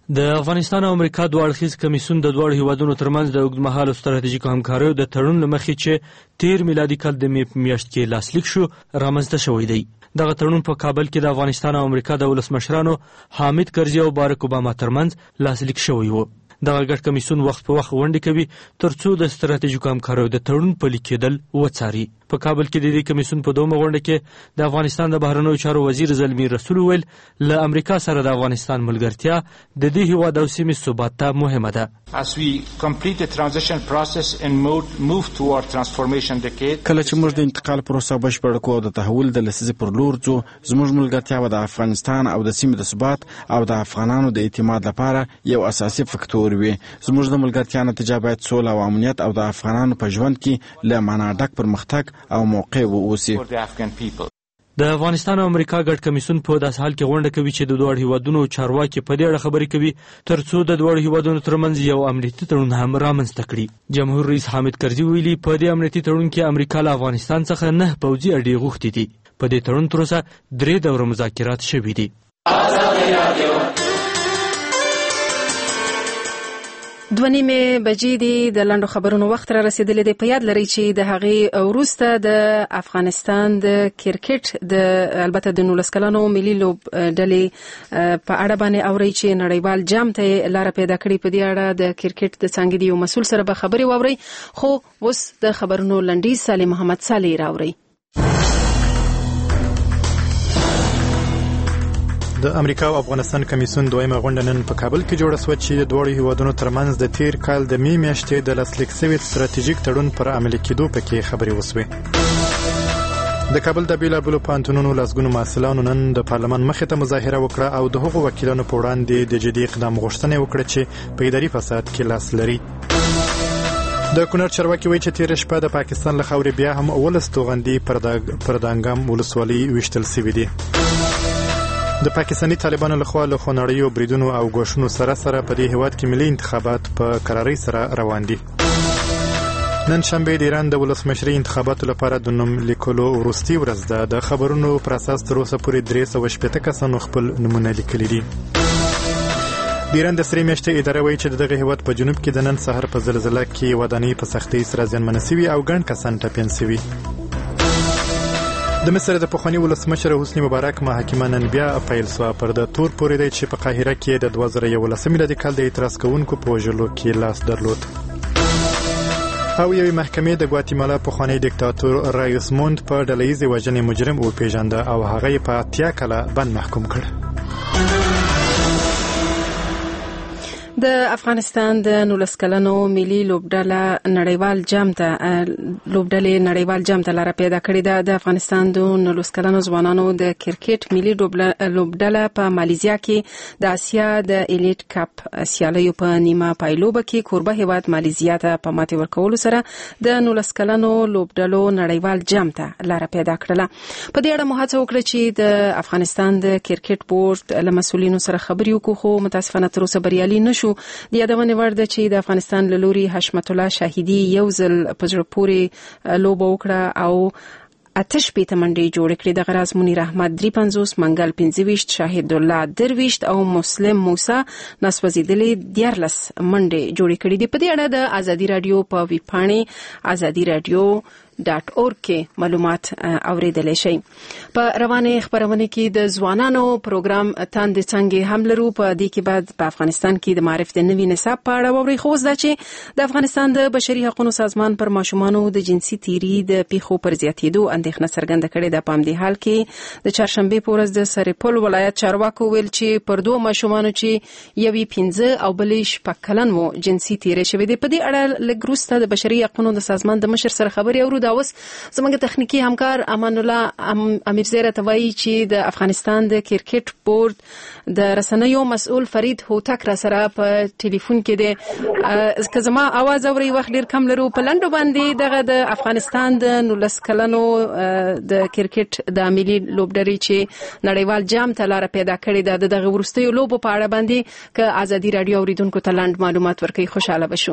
د افغانستان او امریکا دوه اړخیز کمیسیون د دوه هیوادونو ترمنځ د اوږدمهاله ستراتیژیکو همکاریو د تړون له مخې چې تیر میلادي کال د می په میاشت کې لاسلیک شو رامنځته شوی دی. دغه تړون په کابل کې د افغانستان او امریکا د ولسمشرانو حامد کرزي او بارک اوباما ترمنځ لاسلیک شوی و. دغه ګډ کمیسیون وخت په وخت غونډې کوي ترڅو د ستراتیژیکو همکاریو د تړون پلي کېدل وڅاري. په کابل کې د دې کمیسیون په دومره غونډه کې د افغانستان د بهرنیو چارو وزیر زلمي رسول ویل له امریکا سره د افغانستان ملګرتیا د دې هیواد او سیمې ثبات ته مهمه ده. As we complete the transition process and move, move toward transformation decade, کله چې موږ د انتقال پروسه بشپړ کوو او د تحول د لسیزې پر لور ځو، زموږ ملګرتیا به د افغانستان او د سیمې د ثبات او د افغانانو د اعتماد لپاره یو اساسي فکتور وي. زموږ د ملګرتیا نتیجه باید سوله او امنیت او د افغانانو په ژوند کې له معنا ډک پرمختګ او موقع ووسی. د افغانستان او امریکا ګډ کمیسیون په داس حال کې غونډه کوي چې د دوه هیوادونو چارواکي په دې اړه خبرې کوي ترڅو د دوه هیوادونو ترمنځ یو امنیتي تړون هم رامنځته کړي. جمهور رئیس حامد کرزي ویلي په دې امنیتي تړون کې امریکا له افغانستان څخه نه پوځي اډې غوښتي دي. په دې تړون تر اوسه درې دوره مذاکرات شوي دي. دوه نیمې بجې دي. د لنډو خبرونو وخت را رسیدلی دی. په یاد لرئ چې د هغې وروسته د افغانستان د کرکټ د البته د نولس کلنو ملي لوبډلې په اړه باندې اورئ چې نړیوال جام ته لاره پیدا کړې. په دې اړه د کرکټ د څانګې د یو مسؤل سره به خبرې واورئ. خو اوس د خبرونو لنډیز صالح محمد صالح راوړئ. د امریکا او افغانستان کمیسیون دویمه غونډه نن په کابل کې جوړه شوه چې د دواړو هیوادونو ترمنځ د تیر کال د می میاشتې د لاسلیک شوي ستراتیژیک تړون پر عملي کېدو پکې خبرې وشوې. د کابل د بیلابیلو پوهنتونونو لسګونو محصلانو نن د پارلمان مخې ته مظاهره وکړه او د هغو وکیلانو په وړاندې د جدي اقدام غوښتنه وکړه چې په اداري فساد کې لاس لري. د کونړ چارواکي وایي چې تېره شپه د پاکستان له خاورې بیا هم اوولس توغندي پر دانګام ولسوالۍ ویشتل شوي دي. د پاکستاني طالبانو لخوا له خونړیو بریدونو او ګواښونو سره سره په دې هیواد کې ملي انتخابات په قرارۍ سره روان دي. نن شنبه د ایران د ولسمشرۍ انتخاباتو لپاره د نوم لیکلو وروستۍ ورځ ده. د خبرونو پر اساس تر اوسه پورې درې سوه شپېته کسانو خپل نومونه لیکلي دي. د ایران د سرې میاشتې اداره وایي چې دغه هیواد په جنوب کې د نن سهار په زلزله کې ودانۍ په سختۍ سره زیانمنه شوي او ګڼ کسان ټپیان شوي. د مصر د پخواني ولسمشر حسني مبارک محاکمه نن بیا پیل شوه. پر د تور پورې دی چې په قاهره کې د دوه زره یولسم میلادي کال د اعتراض کوونکو په وژلو کې لاس درلود. او یوې محکمې د ګواتیمالا پخوانی دیکتاتور رایس موند په ډلهییزې وژنې مجرم وپېژانده او هغه یې په اتیا کاله بند محکوم کړ. د افغانستان د نولس کلنو ملي لوبډله نړیوال جام ته لوبډلې نړیوال جام ته لاره پیدا کړې ده. د افغانستان د نولس کلنو ځوانانو د کرکټ ملي لوبډله په مالیزیا کې د اسیا د ایلیټ کپ سیالیو په نیمه پایلوبه کې کوربه هیواد مالیزیا ته په ماتې ورکولو سره د نولس کلنو لوبډلو نړیوال جام ته لاره پیدا کړله. په دې اړه مو هڅه وکړه چې د افغانستان د کرکټ بورډ له مسؤلینو سره خبرې وکړو، خو متاسفانه تر اوسه بریالي نشو. د یادونې وړ ده چې د افغانستان له لوري حشمت الله شاهدي یو ځل په زړه پورې لوبه وکړه او اته شپېته منډې جوړې کړې. دغه راز منیر احمد درې پنځوس، منګل پنځه ویشت، شاهد الله درویشت او مسلم موسی نسوځېدلې دیارلس منډې جوړې کړې دي. په دې اړه د ازادي راډیو په ویبپاڼې ازادي راډیو ډاټ اورګ کې معلومات اوریدلی شئ. په روانې خبرونه کې د ځوانانو پروګرام تاندې څنګه هم لرو. په دې کې بعد په افغانستان کې د معرفت د نوي نصاب په اړه ووري. خو دا چې د افغانستان د بشري حقوقو سازمان پر ماشومانو د جنسي تیری د پیښو پر زیاتېدو اندېښنه څرګنده کړې ده. په همدې حال کې د چهارشنبې په ورځ د سرپل ولایت چارواکو ویل چې پر دوه ماشومانو چې یوې پنځه او بلې شپږ کلن وو جنسي تیری شوې ده. په دې اړه لږ وروسته د بشري حقوقو د سازمان د مشر سره خبرې اورو. اوس زموږ تخنیکی همکار امان الله امیرزی راته وایي چې د افغانستان د کرکټ بورډ د رسنیو مسؤل فرید هوتک را سره په ټلیفون کې دی. که زما आवाज اوري وخت ډیر کم لرو. په لنډو باندې دغه د افغانستان د نولس کلنو د کرکټ د ملي لوبډلې چې نړیوال جام ته لاره پیدا کړې ده، دغه وروستیو لوبو په اړه باندې که ازادي راډیو اوریدونکو ته لاند معلومات ورکړي خوشاله بشو.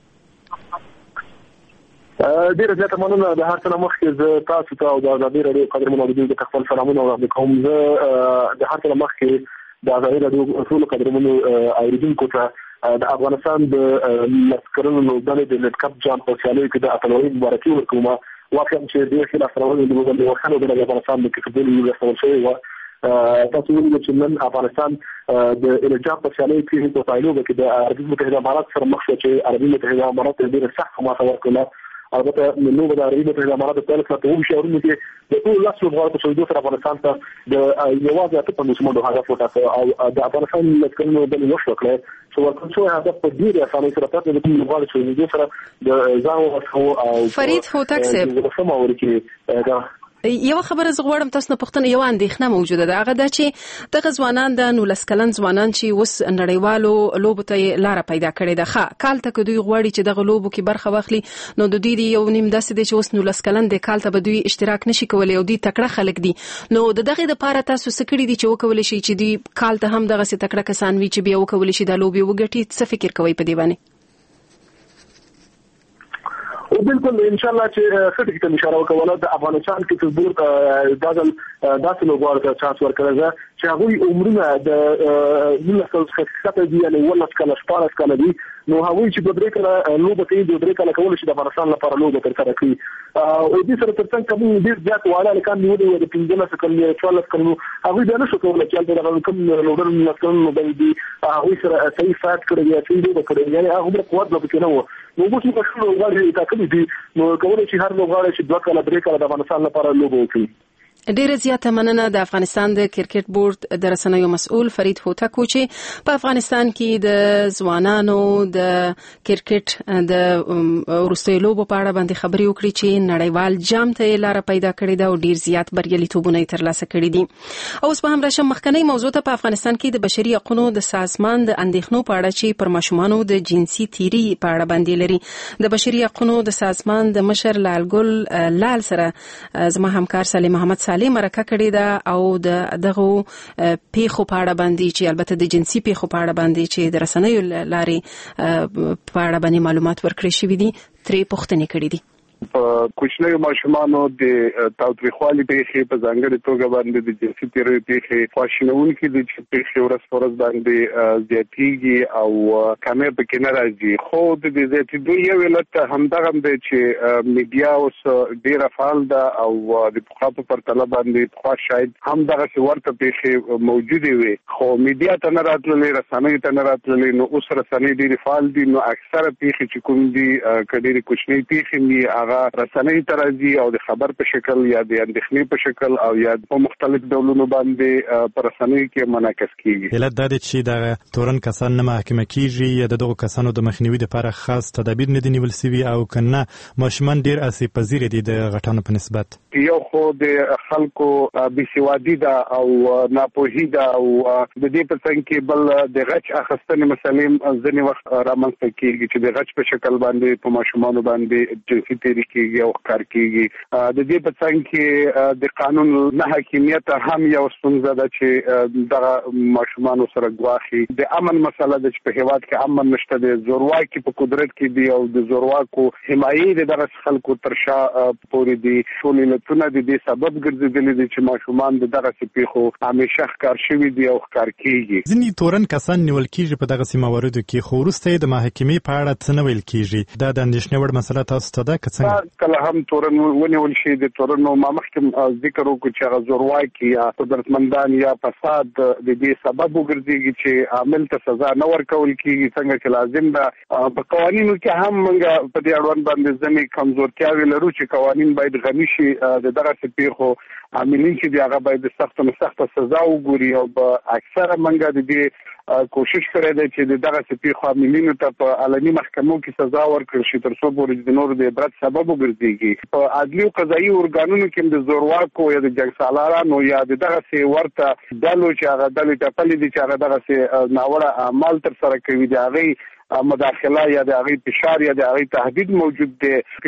ډیره زیاته مننه. د هر څه نه مخکې زه تاسو ته او د ازادي راډیو قدرمنو اوریدونکو ته خپل سلامونه وړاندې کوم. زه د هر څه نه مخکې د آزادي راډیو ټول قدرمنو اوریدونکو ته د افغانستان د لسکرونو لوبډلې د نت کپ جام په سیالیو کې د اتلولۍ مبارکي ورکوم. واقعا چې د خلاف راوړل د موږ د وخت د افغانستان د کسبونو یو څه شوی و. تاسو ویل چې نن افغانستان د الجاب په سیالیو کې په پایلو کې د عربي متحده امارات سره مخ شو چې عربي متحده امارات ډېر سخت ماته ورکړه. البته نو د عربي متحده امارات په اړه څه هم شعورونه کې د ټول لاس لپاره په سعودي سره افغانستان ته د یوازې اته پنځوس منډو هدف وټاکه او د افغانستان لکه د وشو کړه چې ورته شو هدف په ډیره اسانه سره پاتې د ټول لپاره سعودي سره د ځاو او فرید هوتک صاحب د سم اورکی دا یو خبره زه غواړم تاسو نه پوښتنه یو اندېښنه موجوده ده هغه دا چې دغه ځوانان د نولس کلن ځوانان چې اوس نړیوالو لوبو ته لار پیدا کړې ده ښه کال ته دوی غواړي چې دغه لوبو کې برخه واخلي نو د دوی یو نیم داسې دی چې اوس نولس کلن د کال ته به دوی اشتراک نشي کولی او دوی تکړه خلک دي نو د دغه لپاره تاسو څه کړی دي چې وکولای شي چې دوی کال ته هم دغه څه تکړه کسان وي چې بیا وکولای شي د لوبي وګټي څه فکر کوي په دی باندې؟ بالکل ان شاء الله چې خټه کې اشاره وکوله د افغانستان کې فوتبال دازل داسې لوګوار ته چانس ورکړل چې هغه عمرونه د نولس څخه دی یعنی ولس کله شپږ کله دی نو هغه چې په درې کله لوبه کوي د درې کله کول شي د افغانستان لپاره لوبه تر سره کوي او دې سره ترڅنګ کوم ډیر ځات والا لکان نیولې د پنځه کله څوارلس کله هغه د نشو کولای چې د کوم لوډر نه کړو باندې هغه سره صحیح فات کړی یا چې دوی وکړي یعنی هغه د قوت په کې نه و نو موږ چې په ټول غواړي تاکي دي نو کولای شي هر لوګاړي چې دوه کله درې کله د افغانستان لپاره لوبه وکړي. ډیره زیاته مننه د افغانستان د کرکټ بورډ د رسنیو مسؤل فرید هوتک چې په افغانستان کې د ځوانانو د کرکټ د وروستي لوبو په اړه باندې خبري وکړي چې نړیوال جام ته لار پیدا کړې ده او ډیر زیات بریالیتوبونه ترلاسه کړي دي. اوس په هم راشه مخکنی موضوع ته په افغانستان کې د بشري حقوقو د سازمان د اندېښنو په اړه چې پر ماشومانو د جنسي تیری په اړه باندې لري د بشري حقوقو د سازمان د مشر لالګل لال سره زما همکار سلیم محمد سالم مرکه کړې ده او د دغه پیښو په اړه باندې چې البته د جنسي پیښو په اړه باندې چې د رسنیو لارې په اړه باندې معلومات ورکړي شوي دي ترې پوښتنې کړې دي. په کوچنیو ماشومانو د تاوتریخوالي پیښې په ځانګړي توګه باندې د جنسي تیری پیښې خواشینونکي دي چې پیښې ورځ په ورځ باندې زیاتېږي او کمې پکې نه راځي خو د دې زیاتېدو یو علت همدغه دی چې میډیا اوس ډېره فعال ده او د پخوا په پرتله باندې پخوا شاید همدغه ورته پیښې موجودې وي خو میډیا ته نه راتللې رسنیو ته نه راتللې نو اوس رسنۍ ډېرې فعال دي نو اکثره پیښې چې کوم دي که ډېرې کوچنۍ پیښې وي رسنۍ ترازی او د خبر په شکل یا د اندېښنې په شکل او یا په مختلف ډولونو باندې پر رسنۍ کې منعکس کیږي. علت دا دی چې د تورن کسان نه محاکمه کیږي یا د دغو کسانو د مخنیوي لپاره خاص تدابیر نه دي نیول شوي او کنه ماشومان ډیر اسې پذیر دي د غټانو په نسبت. یو خو د خلکو بېسوادي ده او ناپوهي ده او د دې په څنګ کې بل د غچ اخیستنې مسلې ځینې وخت رامنځته کیږي چې د غچ په شکل باندې په ماشومانو باندې جنسي تیری کیږي او ښکار کیږي. د دې په څنګ کې د قانون نه حاکمیت هم یو ستونزه ده چې دغه ماشومان سره ګواخي. د امن مسله ده چې په هیواد کې امن نشته د زورواکي په قدرت کې دی او د زورواکو حمایي د دغه خلکو تر شا پورې دي. ټول علتونه د دې سبب ګرځېدلي دي چې ماشومان د دغه پیښو همیشه ښکار شوي دي او ښکار کیږي. ځینې تورن کسان نیول کیږي په دغه مواردو کې خو وروسته د محاکمې په اړه څه نه ویل کیږي. دا د اندېښنې وړ مسله تاسو ته ده که څنګه؟ کله هم تورن ونیول شي د تورنو ما مخکې ذکر وکړو چې هغه زورواکي یا قدرتمندان یا فساد د دې سبب وګرځي چې عامل ته سزا نه ورکول کیږي څنګه چې لازم ده. په قوانینو کې هم موږ په دې اړوند باندې ځینې کمزورتیاوې لرو چې قوانین باید غني شي د دغه پیښو عاملین چې دی هغه باید سخت نه سخت سزا وګوري او په اکثره موږ د دې کوشش کړی دی چې دغه پیښو عاملینو ته په عالمي محکمو کې سزا ورکړل شي تر څو پورې د نورو د عبرت سبب وګرځي. په عدلي او قضایي ارګانونو کې د زورواکو یا د جنګسالارانو یا دغه ورته ډلو چې هغه ډلې ټاکلې دي چې هغه دغه ناوړه اعمال تر سره کوي د هغې مداخله یا د هغې فشار یا د هغې تهدید موجود دی. که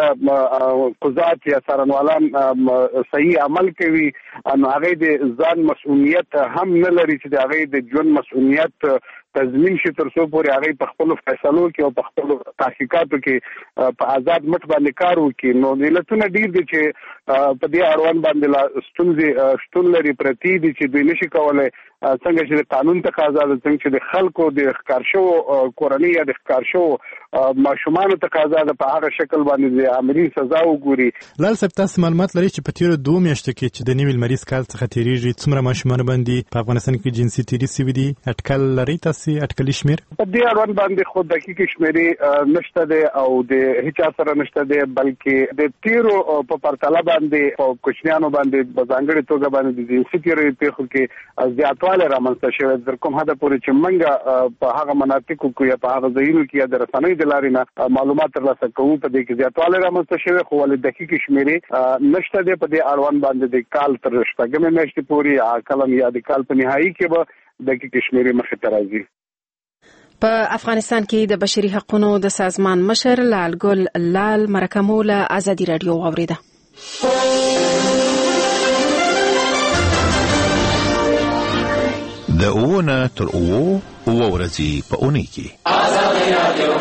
چېرته قضات یا څارنوالان صحیح عمل کوي نو هغې د ځان مسؤلیت هم نه لري چې د هغې د ژوند مسؤلیت تضمین شي تر څو پورې هغې په خپلو فیصلو کې او په خپلو تحقیقاتو کې په آزاد مټ باندې کار وکړي. نو علتونه ډېر دي چې په دې اړوند باندې ستونزې شتون لري پرتې دي چې دوی نشي کولی څنګه چې قانون تقاضا ده، څنګه چې د خلکو د ښکارشو کورنۍ یا د ښکارشو ماشومان تقاضا ده، په هغه شکل باندې د عاملین سزا وګوري. لال صاحب، تاسو معلومات لرئ چې په تیرو دوه میاشتو کې چې د نوي لمریز کال څخه تیریږي څومره ماشومان باندې په افغانستان کې جنسي تیری سوي دي؟ اټکل لرئ تاسو اټکلي شمیر؟ په دې اړوند باندې خو دقیق شمیرې نشته ده او د هیڅ سره نشته ده، بلکې د تیرو په پرتله باندې په کوچنیانو باندې په ځانګړي توګه باندې د جنسي تیری په خو کې زیاتوالی رامنځته شوی تر کوم حد پورې چې موږ په هغه مناطقو کې یا په هغه ځایونو کې د رسنۍ د لارې نه معلومات ترلاسه کوو په دې کې زیاتوالی رامنځته شوی، خو ولې دقیق شمیرې نشته ده. په دې اړوند باندې د کال تر شپږمې میاشتې پورې کلم یا د کال په نهایي کې به دقیق شمیرې مخې ته راځي. په افغانستان کې د بشري حقوقو د سازمان مشر لال ګل لال مرکه مو له ازادي رادیو واوریده. د اوونه تر اوو اوه ورځې په اونۍ کې ازادي رادیو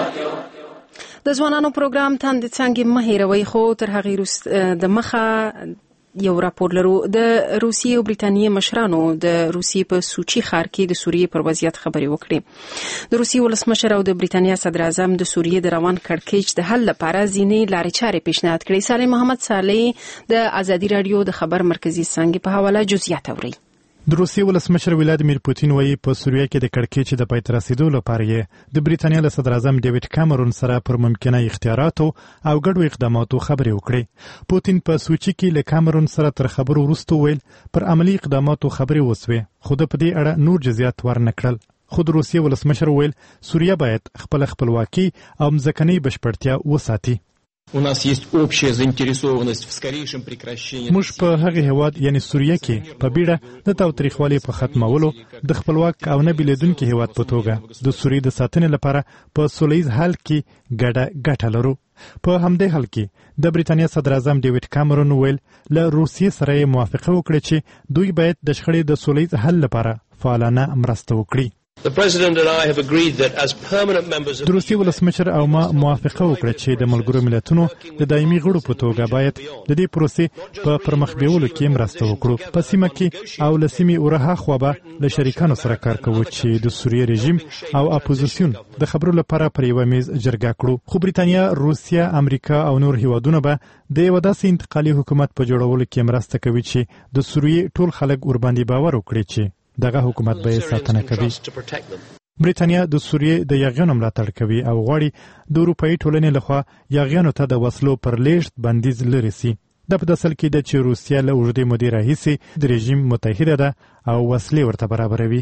د ځوانانو پروګرام تاند څنګه مهیروي، خو تر هغه وروسته د مخه یو راپور لرو. د روسیې او بریتانیې مشرانو د روسیې په سوچي ښار کې د سوریې پر وضعیت خبرې وکړې. د روسیې ولسمشر او د بریتانیا صدر اعظم د سوریې د روان کړکېچ د حل لپاره ځینې لارې چارې پیشنهاد کړې. سالم محمد صالح د ازادي رادیو د خبر مرکزی څنګه په حواله جزئیات اوري. د روسیې ولسمشر ولادیمیر پوتین وایي په سوریه کې د کړکېچ د پای ته رسیدو لپاره یې د بریتانیا له صدر اعظم ډیوډ کامرون سره پر ممکنه اختیاراتو او ګډو اقداماتو خبرې وکړې. پوتین په سوچي کې له کامرون سره تر خبرو وروسته ویل پر عملی اقداماتو خبرې وسوې، خو د په دې اړه نور جزئیات ورنکړل. خو د روسیې ولسمشر ویل سوریه باید خپل خپلواکي او مځکنۍ بشپړتیا وساتي. У нас есть общая заинтересованность в скорейшем прекращении. موږ په هغه هواد یعنی سوریه کې په بیړه د تاوتریخوالي په ختمولو د خپلواک او نه بیلیدونکو هواد په توګه د سوریې د ساتنې لپاره په سولهییز حل کې ګډه ګټه لرو. په همدې حل کې د بریتانیا صدر اعظم ډیوډ کامرون ویل له روسیې سره موافقه وکړه چې دوی باید د شخړې د سولهییز حل لپاره فعالانه مرسته وکړي. The president and I have agreed that as permanent members of د روسیې ولسمشر او ما موافقه وکړه چې د ملګرو ملتونو د دایمي غړو په توګه باید د دې پروسې په پرمخ بیولو کې مرسته وکړو. په سیمه کې او له سیمې ورهه خوا به له شریکانو سره کار کوو چې د سوریې رژیم او اپوزیسیون د خبرو لپاره پر یوه میز جرګه کړو. خو بریتانیا، روسیا، امریکا او نور هیوادونه به د یو داسې انتقالي حکومت په جوړولو کې مرسته کوي چې د سوریې ټول خلک ورباندې باور وکړي چې دغه حکومت به ساتنه کوي. بریتانیا د سوریې د یاغیانو ملاتړ کوي او غواړي د اروپایي ټولنې لخوا یاغیانو ته د وسلو پر لیږد بندیز لري سي. د په داسل کې د چې روسیا له اوږدې مودې راهیسې د رژیم متحده ده او وسلې ورته برابروي.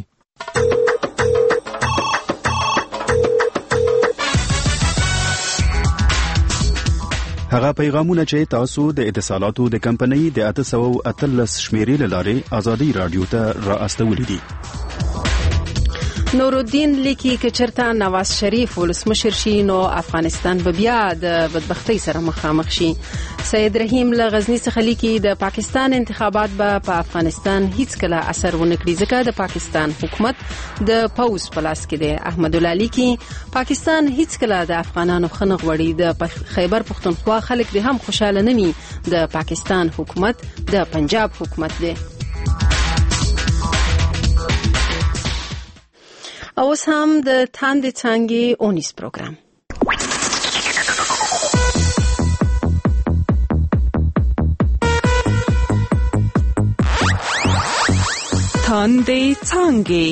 هغه پیغامونه چې تاسو د اتصالاتو د کمپنۍ د اته سوه اتلس شمیرې له لارې ازادي رادیو ته را استولې دي. نورالدین لیکي که چرته نواز شریف ولسمشر شي نو افغانستان به بیا د بدبختۍ سره مخامخ شي. سید رحیم له غزنی څخه لیکي د پاکستان انتخابات به په افغانستان هیڅ کله اثر ونه کړي ځکه د پاکستان حکومت د پوز په لاس کې دی. احمد الله لیکي پاکستان هیڅ کله د افغانانو ښه نه غواړي. د خیبر پښتونخوا خلک دې هم خوشاله نه وي. د پاکستان حکومت د پنجاب حکومت دی. اوس هم د تاندې څنګه اونیس پروګرام. تاندې څنګه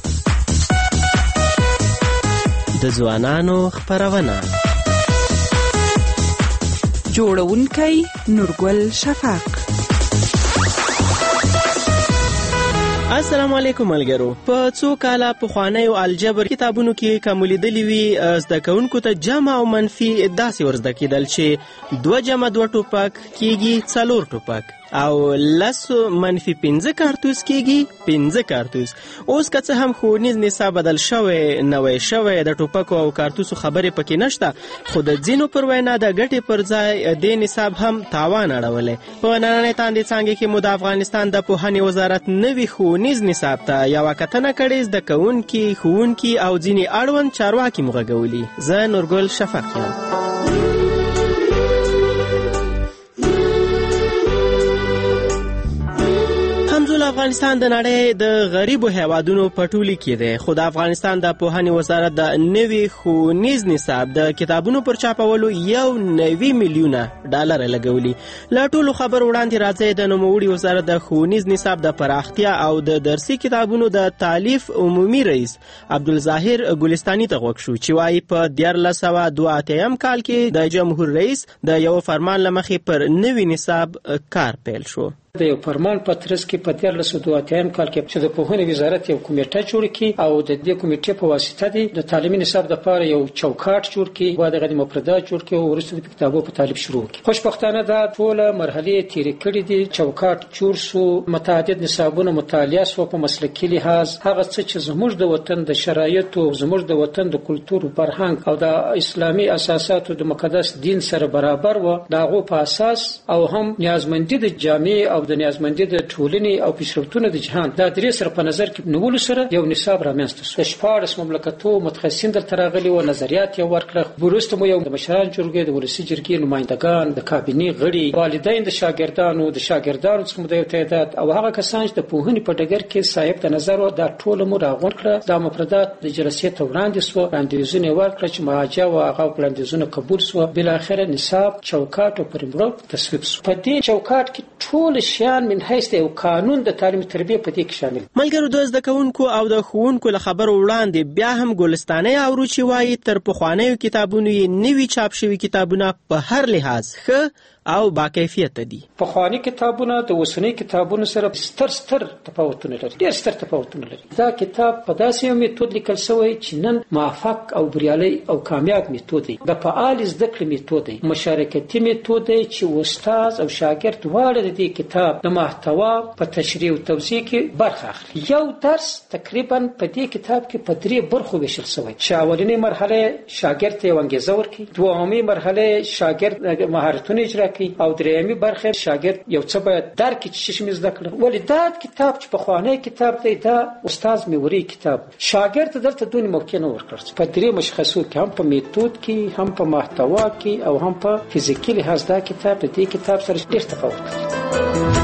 د ځوانانو خبرونه جوړونکي نورګل شفق. السلام علیکم ملګرو. په څو کاله پخوانیو الجبر کتابونو کې کوملیدلې وي زده کوونکو ته جمع او منفي داسې ورزده کېدل چې دوه جمع دوه ټوپک کېږي څلور ټوپک او لس منفي پنځه کارتوس کېږي پنځه کارتوس. اوس که څه هم ښوونیز نصاب بدل شوی نوی شوی د ټوپکو او کارتوسو خبرې پکې نشته، خو د ځینو پر وینا د ګټې پر ځای دې نصاب هم تاوان اړولی. په نننۍ تاندې څانګې کې مو د افغانستان د پوهنې وزارت نوي ښوونیز نصاب ته یوه کتنه کړې. زده کوونکي، ښوونکي او ځینې اړوند چارواکي مو غږولي. زه نورګل شفق یم. همزول افغانستان د نړۍ د غریبو هیوادونو په ټولۍ کې دی، خو د افغانستان د پوهنې وزارت د نوي ښوونیز نصاب د کتابونو پر چاپولو یو نوي میلیونه ډالر لګولي. له ټولو خبر وړاندې راځي د نوموړي وزارت د ښوونیز نصاب د پراختیا او د درسي کتابونو د تالیف عمومي رئیس عبدالظاهر ګلستاني ته غوږ شو چې وایي په دیارلس سوه دوه اتیا کال کې د جمهور رئیس د یو فرمان له مخې پر نوي نصاب کار پیل شو. د یو فرمان په ترڅ کې په دیارلس سوه دوه اتیا کال کې چې د پوهنې وزارت یو کمیټه جوړ کړي او د دې کمیټې په واسطه دی د تعلیمي نصاب لپاره یو چوکاټ جوړ کړي او د غدي مفردات جوړ کړي او وروسته د کتابو په تالیف شروع کړي. خوشبختانه دا ټول مرحله تیرې کړې دي، چوکاټ جوړ شو، متعدد نصابونه مطالعه شو په مسلکي لحاظ، هغه څه چې زموږ د وطن د شرایطو، زموږ د وطن د کلتور او فرهنګ او د اسلامي اساساتو د مقدس دین سره برابر و، داغو په اساس او هم نیازمندي د جامع او د نیازمندي د ټولنې او پیشرفتونو د جهان دا درې سره په نظر کې نیولو سره یو نصاب رامنځته شو. د شپاړس مملکتو متخصصین دلته راغلي و، نظریات یې ورکړل. وروسته مو یو د مشران جرګې، د ولسي جرګې نمایندګان، د کابینې غړي، والدین د شاګردانو د شاګردانو څخه د یو تعداد او هغه کسان چې د پوهنې په ډګر کې صاحب د نظر و، دا ټول مو راغونډ کړل. دا مفردات د جلسې ته وړاندې شو، وړاندیزونه ورکړل چې مراجعه او هغه وړاندیزونه قبول شو. بل اخر نصاب چوکاټ او پرمړو تصویب شو. په دې چوکاټ کې ټول شیان من حیث یو قانون د تعلیم تربیه په دې کې شامل. ملګرو د زده کوونکو او د ښوونکو له خبرو وړاندې بیا هم ګلستاني اورو چې وایي تر پخوانیو کتابونو یې نوي چاپ شوي کتابونه په هر لحاظ ښه او با کیفیت دي. پخوانی کتابونه د اوسنی کتابونو سره ستر ستر تفاوتونه لري، ډېر ستر تفاوتونه لري. دا کتاب په داسې یو میتود لیکل شوی چې نن موفق او بریالي او کامیاب میتود دی، د فعال زده کړې میتود دی، مشارکتي میتود دی چې استاد او شاګرد دواړه د دې کتاب د محتوا په تشریح او توضیح کې برخه اخلي. یو درس تقریبا په دې کتاب کې په درې برخو ویشل شوی چې اولنۍ مرحله شاګرد ته یو انګیزه ورکړي، دوهمې مرحله شاګرد مهارتونه اجرا او درېیمې برخه شاګرد یو څه باید درک کړي چې څه زده کړل. ولې دا کتاب چې پخوانی کتاب دی دا استاد میوري کتاب، شاګرد دلته دونې موقع نه ورکړل. په درې مشخصو کې هم په میتود کې، هم په محتوا کې او هم په فزیکي لحاظ دا کتاب د دې کتاب سره ډېر تفاوت لري.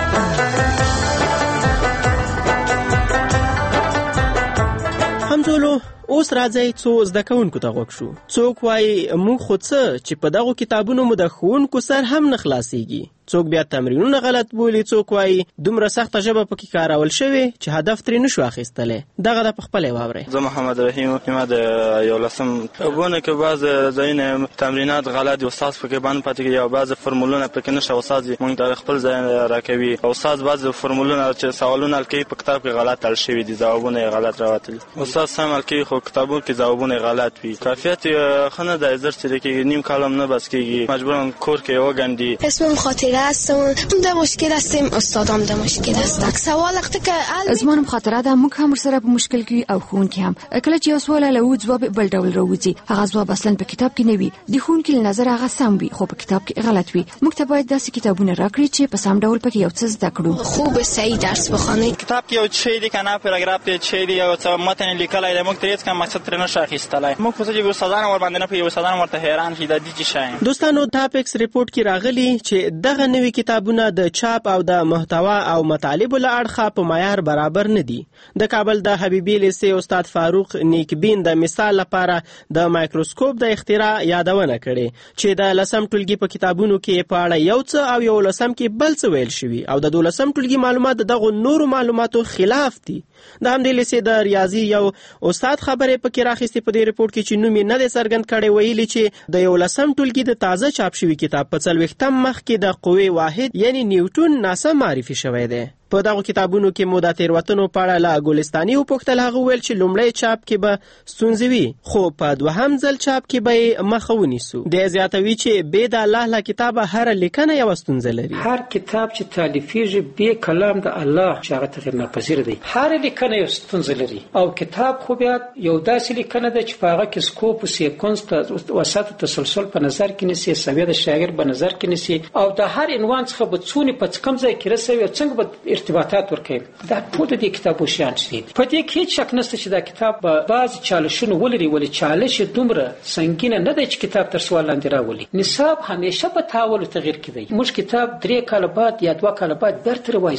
همزولو اوس راځي څو زده کوونکو ته غوږ شو. څوک وایي موږ خو څه چې په دغو کتابونو مو د ښوونکو سر هم نه خلاصېږي، څوک بیا تمرینونه غلط بولي، څوک وایي دومره سخته ژبه پکې کارول شوې چې هدف ترې نشو اخیستلی. دغه د پخپله واورئ. زه محمد رحیم ما د یولسم ښوونه کې بعض ځایونه تمرینات غلط دي، استاد پکې باندې پاتې کېږي او بعض فرمولونه پکې نشته، استاد موږ ته خپل ځای راکوي. استاد بعض فرمولونه چې سوالونه حل کوي په کتاب کې غلط حل شوي دي، ځوابونه یې غلط راوتلي. استاد سم حل کوي خو کتابونو کې ځوابونه غلط وي. کیفیت یې ښه نه دی، زر چې کېږي نیم کالم نه بس کېږي، مجبورم کور کې وګنډي. اسمم خاطره هستم، ده مشکل هستیم، استادام ده مشکل هستن. سوال وقتی که زمانم خاطره ده موږ هم سره په مشکل کې او ښوونکي هم کله چې یو سوال له و ځواب بل ډول راوځي، هغه ځواب اصلا په کتاب کې نه وي، د ښوونکي له نظر هغه سم وي خو په کتاب کې غلط وي. موږ ته باید داسې کتابونه راکړي چې په سم ډول پکې یو څه زده کړو. خوب صحیح درس بخونئ. کتاب کې یو شی دی کنه پاراګراف دی چې دی او څه متن لیکلای دی، موږ ته هیڅ کوم مقصد ترې نشو اخیستلای. موږ خو چې استادان ور باندې نه پي استادان ورته حیران شي د دې شي. دوستانو ټاپکس ریپورت کې راغلي چې دغه نوي کتابونه د چاپ او د محتوا او مطالب له اړخه په معیار برابر نه دي. د کابل د حبیبي لیسې استاد فاروق نیکبین د مثال لپاره د مایکروسکوپ د اختراع یادونه کړې چې د لسم ټولګي په کتابونو کې په اړه یو څه او یو لسم کې بل څه ویل شوي او د دولسم ټولګي معلومات دغه نورو معلوماتو خلاف دي. د همدې لیسې د ریاضي یو استاد خبرې پکې راخېستې په دې ریپورت کې چې نوم یې نه دی څرګند کړی، ویلي چې د یولسم ټولګي د تازه چاپ شوي کتاب په څلوېښتم مخ کې د قوې واحد یعنی نیوټن ناسم معرفي شوی دی. په دغه کتابونو کې مو د تیروتنو په اړه له ګلستاني وپوښتل. هغه ویل چې لومړی چاپ کې به ستونزې وي خو په دوهم ځل چاپ کې به یې مخه ونیسو. دی زیاتوي چې بې د الله له کتابه هره لیکنه یوه ستونزه لري. هر کتاب چې تالیفیږي بې کلام د الله چې هغه تغیر ناپذیر دی، هر لیکنه یو ستونزه لري. او کتاب خو بیا یو داسې لیکنه ده چې په هغه کې سکوپ او سیکونس په وسط تسلسل په نظر کې نیسي، سویه د شاعر په نظر کې نیسي او د هر عنوان څخه به څونې په کم ځای کې رسوي او څنګه به ارتباطات ورکوي. دا ټول د دې کتابو شیان دي. په دې کې هیڅ شک نشته چې دا کتاب به بعض چالشونه ولري، ولې چالش دومره سنگینه نه دی چې کتاب تر سوال لاندې راولي. نصاب همیشه په تحول تغییر کوي. موږ کتاب درې کاله بعد یا دوه کاله بعد برته وایسو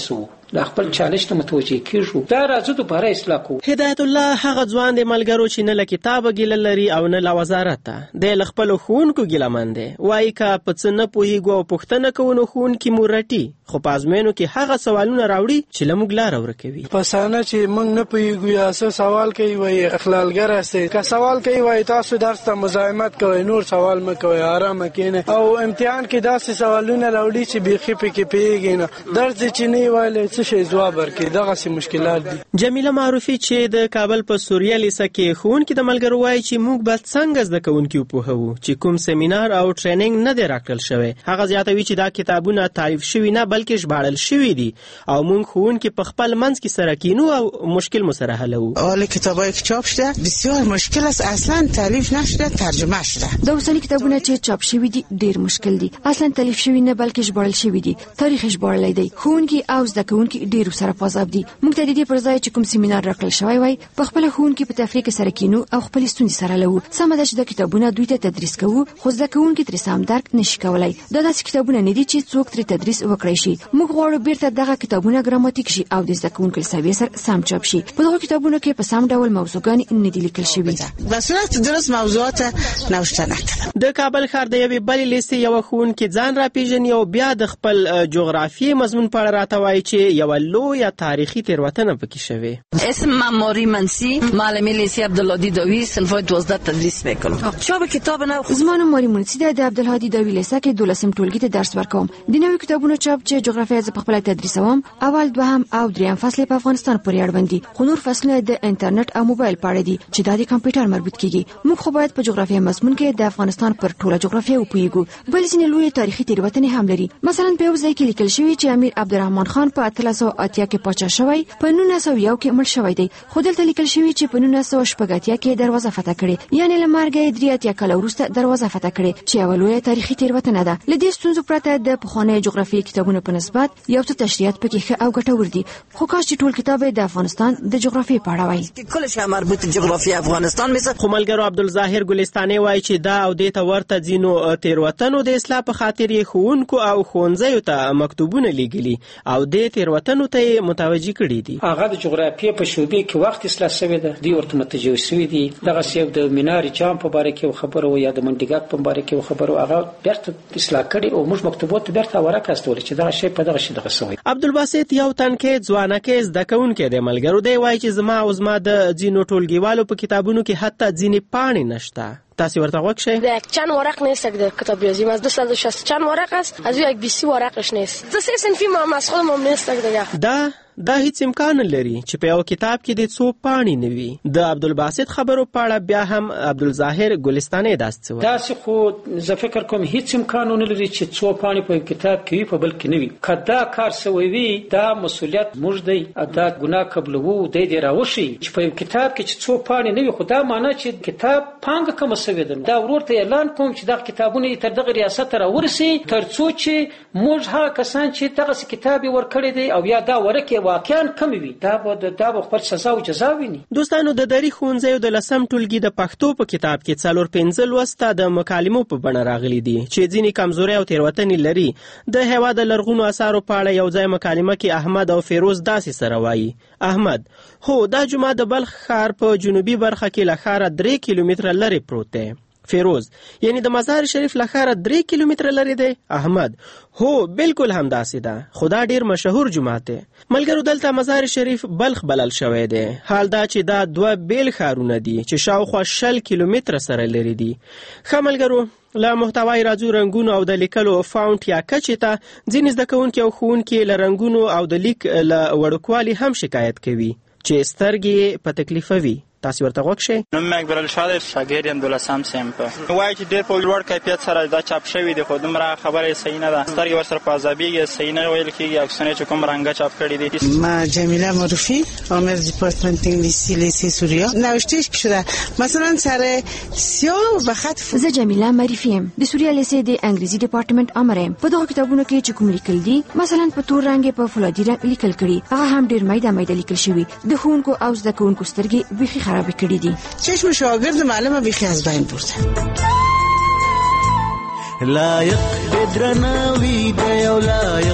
د خپل چالش ته متوجه کیږو دا راځو دوباره اصلاح کوو. هدایت الله هغه ځوان د ملګرو چې نه له کتابه ګیله لري او نه له وزارت د خپل ښوونکو ګیلمن دی. وایي که په څه نه پوهیږو او پوښتنه کوو نو ښوونکي مو رټي، خو په ازموینو کې هغه سوالونه راوړي چې له موږ لاره ورکوي. پسانه چې موږ نه پوهیږو یا څه سوال کوي وایي اخلالګر هستئ، که سوال کوي وایي تاسو درس ته مزاحمت کوئ، نور سوال مه کوئ، آرامه کښېنئ. او امتحان کې داسې سوالونه راوړي چې بیخي پکې پوهیږي نه، درس دې چې نه یې ویلی څه شی ځواب ورکړي، دغسې مشکلات دي. جمیله معروفي چې د کابل په سوریه لیسه کې ښوونکي د ملګرو وایي چې موږ باید څنګه زده کوونکي وپوهوو چې کوم سیمینار او ټریننګ نه دی راکړل شوی. هغه زیاتوي چې دا کتابونه تعریف شوي نه بلکې ژباړل شوي دي او موږ ښوونکي په خپل منځ کې سره کینو او مشکل مو سره حلوو. حال کتابایی که چاپ شده بسیار مشکل است، اصلا تعریف نشده، ترجمه شده. دا اوسنی کتابونه چې چاپ شوي دي ډیر مشکل دي، اصلا تعریف شوي نه بلکې ژباړل شوي دي، تاریخ ژباړلی دی. ښوونکي او زده کوونکي ډیر سره پازاب دي. موږ ته د دې پر ځای چې کوم سیمینار راکړل شوی وای په خپل ښوونکي په تفریح کې سره کینو او خپل ستونزې سره لو. سمه ده چې دا کتابونه دوی ته تدریس کوو، خو زده کوونکي ترې سم درک نشي کولای. دا داسې کتابونه نه دي چې څوک ترې تدریس وکړي شي. موږ غواړو بیرته دغه کتابونه ګراماتیک شي او د زده کوونکو له سویې سره سم چاپ شي. په دغه کتابونو کې په سم ډول موضوعګانې نه دي لیکل شوي. به صورت درست موضوعات نوشته نکړه. د کابل ښار د یوې بلې لیسې یوه ښوونکې ځان راپېژني او بیا د خپل جغرافیې مضمون په اړه راته وایي چې یوه لویه تاریخي تېروتنه پکې شوې. اسم من ماری منسی، معلم لیسې عبدالهادي داوی، صنف دوازده تدریس میکنم. چاپ کتاب نو زما نوم ماری منسی ده، د عبدالهادي داوی لیسه کې دولسم ټولګي ته درس ورکوم. د نوې کتابونو چاپ چې جغرافیه زه په خپله تدریسوم اول، دوهم او دریم فصل په افغانستان پورې اړوند دي، خو نور فصلونه د انټرنیټ او موبایل په اړه دي چې دا د کمپیوټر مربوط کیږي. موږ خو باید په جغرافیه مضمون کې د افغانستان پر ټوله جغرافیه وپوهیږو. بل ځینې لویې تاریخي تېروتنې هم لري. مثلا په یو ځای کې لیکل شوي چې امیر عبدالرحمن خان په اتلس سوه اتیا کې پاچا شوی، په نولس سوه یو کې مړ شوی دی، خو دلته لیکل شوي چې په نولس سوه شپږ اتیا کې دروازه فتح کړې، یعنې له مرګه یې درې اتیا کاله وروسته دروازه فتح کړې چې یوه لویه تاریخي تېروتنه ده. له دې ستونزو پرته د پخوانیو جغرافیې کتابونو په نسبت یو څه تشریحات پکې ښه او ګټور دي، خو کاش چې ټول کتاب د افغانستان د جغرافیې په اړه وای. کلش مربوط جغرافیه افغانستان مثل خو ملګرو عبدالظاهر ګلستاني وایي چې دا او دې ته ورته ځینو تېروتنو د اصلاح په خاطر یې ښوونکو او ښوونځیو ته مکتوبونه لیږلي او دې تېروتنو ته یې متوجه کړي دي. هغه د جغرافیې په شعبې کې وخت اصلاح شوی ده، دوی ورته متوجه شوي دي. دغسې یو د مینار جام په باره کې خبره و یا د منډیګک په باره کې خبره و، هغه بیرته اصلاح کړي او موږ مکتوبات ته بیرته ورکه استولې چې دغه شی په دغه شی دغه سوی. عبدالباسط یو تنکي ځوانکې زده کوونکی دی ملګرو دی، وایي چې زما او زما د ځینو ټولګیوالو په کتابونو کې حتی ځینې پاڼې نشته. تاسو ورته غوږ شئ؟ یک چند ورق نیست در کتاب ریاضی، از دویست و شصت چند ورق است، از یک بیست ورقش نیست. دو سه صنفی ما از خودم نیست دیگه. دا دا هیڅ امکان نه لري چې په یو کتاب کې د څو پاڼې نه وي. د عبدالباسط خبرو په اړه بیا هم عبدالظاهر ګلستاني داسې وایي. داسې خو زه فکر کوم هیڅ امکان نه لري چې څو پاڼې په کتاب کې وي په بل کې نه وي. که دا کار سوی وي دا مسؤلیت موږ دی، دا ګناه قبلوو دی دې راوښي چې په یو کتاب کې چې څو پاڼې نه وي، خو دا معنی چې کتاب پانګه کمه سوې ده. دا ورور ته اعلان کوم چې دغه کتابونه تر دغه ریاست ته راورسي تر څو چې موږ هغه کسان چې دغه کتاب ورکړي دی او یا دا ورکه واقعا کم وي دا به دا به خپل سزا او جزا ویني. دوستانو د دری ښوونځیو د لسم ټولګي د پښتو په کتاب کې څلور پنځه لوسته د مکالمو په بڼه راغلي دي چې ځینې کمزوري او تېروتنې لري. د هېواد د لرغونو اثارو په اړه یو ځای مکالمه کې احمد او فیروز داسې سره وایي. احمد: هو، دا جومات د بلخ ښار په جنوبي برخه کې له ښاره درې کیلومتره لرې پروت دی. فیروز: یعنی د مزار شریف له ښاره درې کیلومتره لرې دی؟ احمد: هو بالکل همداسې ده، خو دا ډیر مشهور جومات دی. ملګرو دلته مزار شریف بلخ بلل شوی دی، حال دا چې دا دوه بیل ښارونه دي چې شاوخوا شل کیلومتره سره لرې دي. ښه ملګرو، له محتوای راځو رنګونو او د لیکلو فاونټ یا کچې ته ځینې زده کوونکي او ښوونکي له رنګونو او د لیک له وړوکوالي هم شکایت کوي چې سترګې په تکلیفوي. تاسو ورته غوږ شئ؟ نوم مې اکبر الشاه، شاګرد یم دولسم صنف. وایي چې ډېر په لوړ کیفیت سره دا چاپ شوي دي، خو دومره خبره صحیح نه ده. سترګې ورسره په عذابېږي، صحیح نه ویل کېږي. عکسونه چې کوم رنګه چاپ کړي دي. ما جمیله معروفی، آمر دیپارتمنت انگلیسی لیسه سوریه. نوشتهش شده مثلا سر سیاه و خط. زه جمیله معرفی یم، د سوریه لیسه د انګریزي ډپارټمنټ آمر یم. په دغه کتابونو کې چې کوم لیکل دي مثلا په تور رنګ په فولادي رنګ لیکل کړي، هغه هم ډېر میده میده لیکل شوي. د ښوونکو او زده کوونکو سترګې بیخي خرابې کړي دي. چشم شاگرد معلم بیخی از بین برده. لایق د درناوی دی او لایق د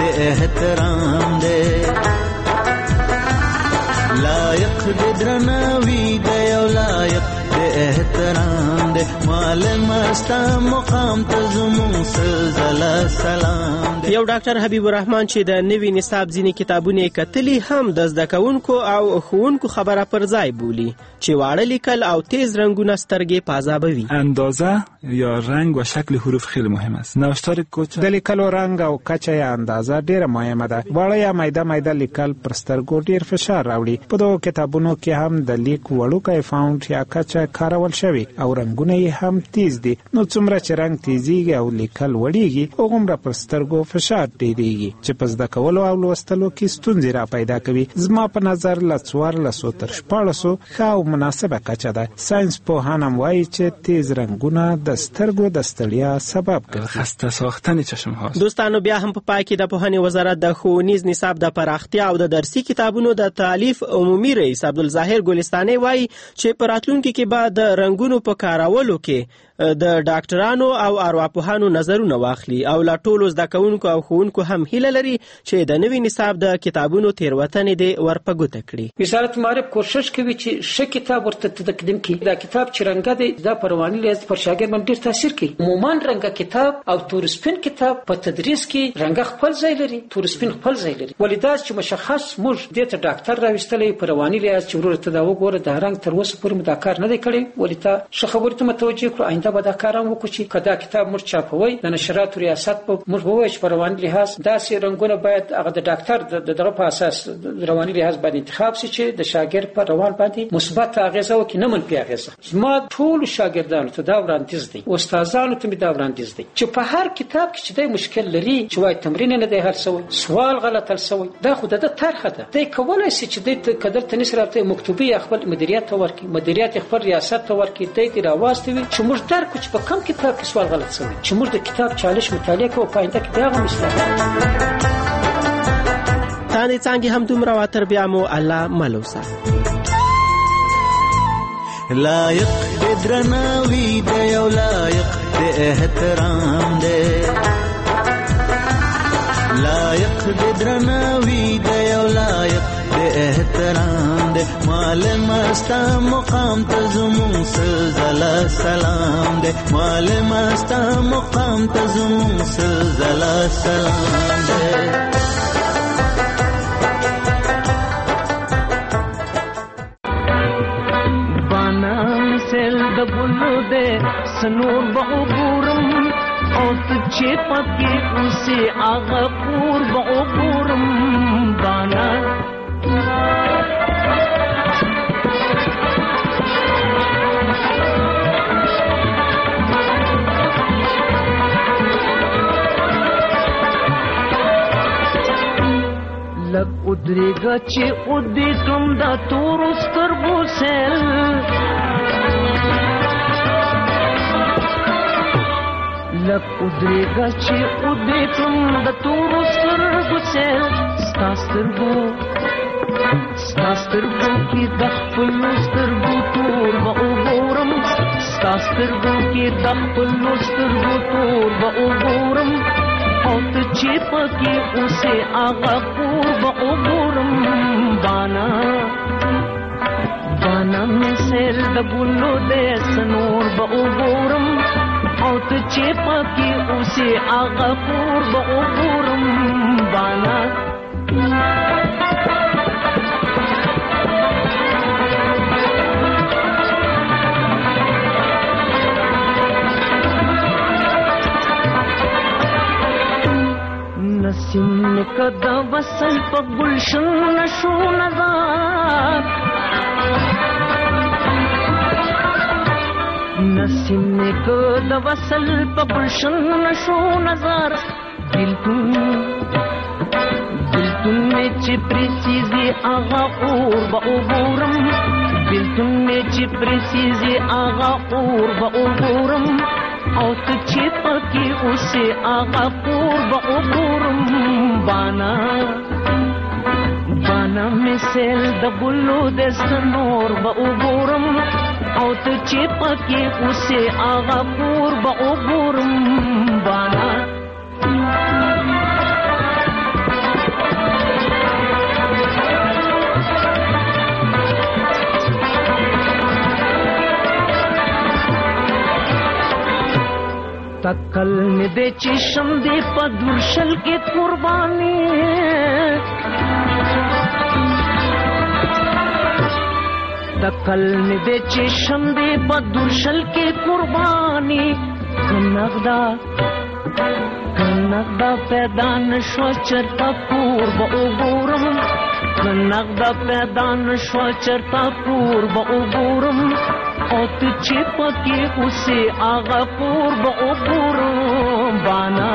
احترام دے لایق دے درناوی دے او لایق دے احترام دے معلم استا مقام ته زمون سلزله سلام دے. یو ډاکټر حبیب الرحمن چې د نوي نصاب ځینې کتابونه کتلی هم د زده کوونکو او ښوونکو خبره پر ځای بولي چې واړه لیکل او تیز رنگونه سترګې پازابوي. اندازه یا رنگ و شکل حروف خیلی مهم است. نوشتار کوچه د لیکلو رنگ او کچه یا اندازه ډیره مهمه ده. واړه یا میده میده لیکل پر سترګو ډیر فشار راوړي. په دغو کتابونو کې هم د لیک وړوکی فاونټ یا کچه کارول شوی او رنگونه یې هم تیز دي. نو څومره چې رنگ تیزیږي او لیکل وړیږي هغومره پر سترګو فشار ډیریږي چې په زده کولو او لوستلو کې ستونزې را پیدا کوي. زما په نظر له څوارلسو تر شپاړسو ښه او مناسبه کچه ده. ساینس پوهان هم وایي چې تیز رنگونه د سترګو د ستړیا سبب ګرځي. خسته ساختن چشم هاست. دوستانو بیا هم په پای کې د پوهنې وزارت د ښوونیز نصاب د پراختیا او د درسي کتابونو د تالیف عمومي رئیس عبدالظاهر ګلستاني وایي چې په راتلونکي کې به د رنګونو په کارولو کې د ډاکټرانو او ارواپوهانو نظرونه واخلي او لا ټولو زده کوونکو او ښوونکو هم هیله لري چې د نوي نصاب د کتابونو تیروتنې دې ورپګوته کړي. وزارت معارف کوشش کوي چې ښه کتاب ورته تقدیم کړي. دا کتاب چې رنګه دی دا په رواني لحاظ پر شاګرد باندې ډېر تاثیر کوي. عموما رنګه کتاب او تور سپین کتاب په تدریس کې رنګه خپل ځای لري، تور سپین خپل ځای لري. ولدا چې مشخص موږ دې ته ډاکټر راوستلې په رواني لحاظ چې ورته دا وګوره دا رنګ تر اوسه پورې مداکار نه دی کړی. ولدا ښه خبرې ته متوجه کړو آینده به دا کارام وکړو چې کدا کتاب موږ چاپوي د نشراتو ریاست په موږ وایي چې په رواني لحاظ داسې رنګونه باید هغه د ډاکټر د دغه په اساس رواني لحاظ باندې انتخاب شي چې د شاګرد پر روان باندې مثبت اغیزه وکړي نه منفي اغیزه. زما ټول شاګردانو ته دا وړاندیز دی، استادانو ته دا وړاندیز دی چې په هر کتاب کې چې د مشکل لري چې وای تمرین نه دی حل شوی، سوال غلط حل شوی، دا خو د طرحه ده. دی کولای شي چې د کدر تنس راته مکتوبي خپل مدیریت ته ورکړي، مدیریت خپل ریاست ته ورکړي، د دې راوستوي چې موږ درک چې په کم کتاب کې سوال غلط شوی چې موږ د کتاب چالش مطالعه کوو پاینده کې دا غو مثال تانه څنګه هم دومره واتر بیا مو الله ملوسا. لایق دې درناوی دې او لایق دې احترام دې لایق دې درناوی دې او لایق دې احترام دې معلم استا مقام ته زمون سلزله سلام دې معلم استا مقام ته زمون سلزله سلام دې. سنور بعبورم او تچے پاکی اسے آغا پور بعبورم بانا لگ ادرے گا چے ادے کم دا تور استر بوسیل لک ادرے گا چې ادے کم د تورو سترګو سیل ستا سترګو ستا سترګو کې د خپلو سترګو تور به وګورم ستا سترګو کې د خپلو سترګو تور به وګورم او ته چې پکې اوسې هغه کور به وګورم بانا بانا مې سیل د ګلو دی سنور به وګورم او ته چې پکې اوسې هغه کور به وګورم بانا نسیم کدا وصل په گلشن نشو نظر نسیم کو د وصل په گلشن نشو نظر دلتون دلتون میں چپری سیزی آغا اور با اوبورم دلتون میں چپری سیزی آغا اور با اوبورم او ته چې پکې اوسې آغا اور با اوبورم بانا بانا مثل د ګلو د سنور با اوبورم او ته چې پکې اوسې آغا اور به وګورم بانا تکل می دې چې شم دې په درشل کې قرباني تکل می دې چې شم دې په درشل کې قرباني کنغدا کنغدا پیدا نشو چرتا پور به وګورم کنغدا پیدا نشو چرتا پور به وګورم او ته چې پکې اوسې هغه پور به وګورم بانا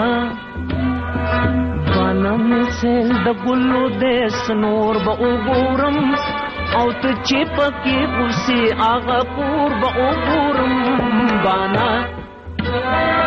بانا مثل د ګلو د سنور به وګورم او ته چې پکې اوسې هغه پور به وګورم بانا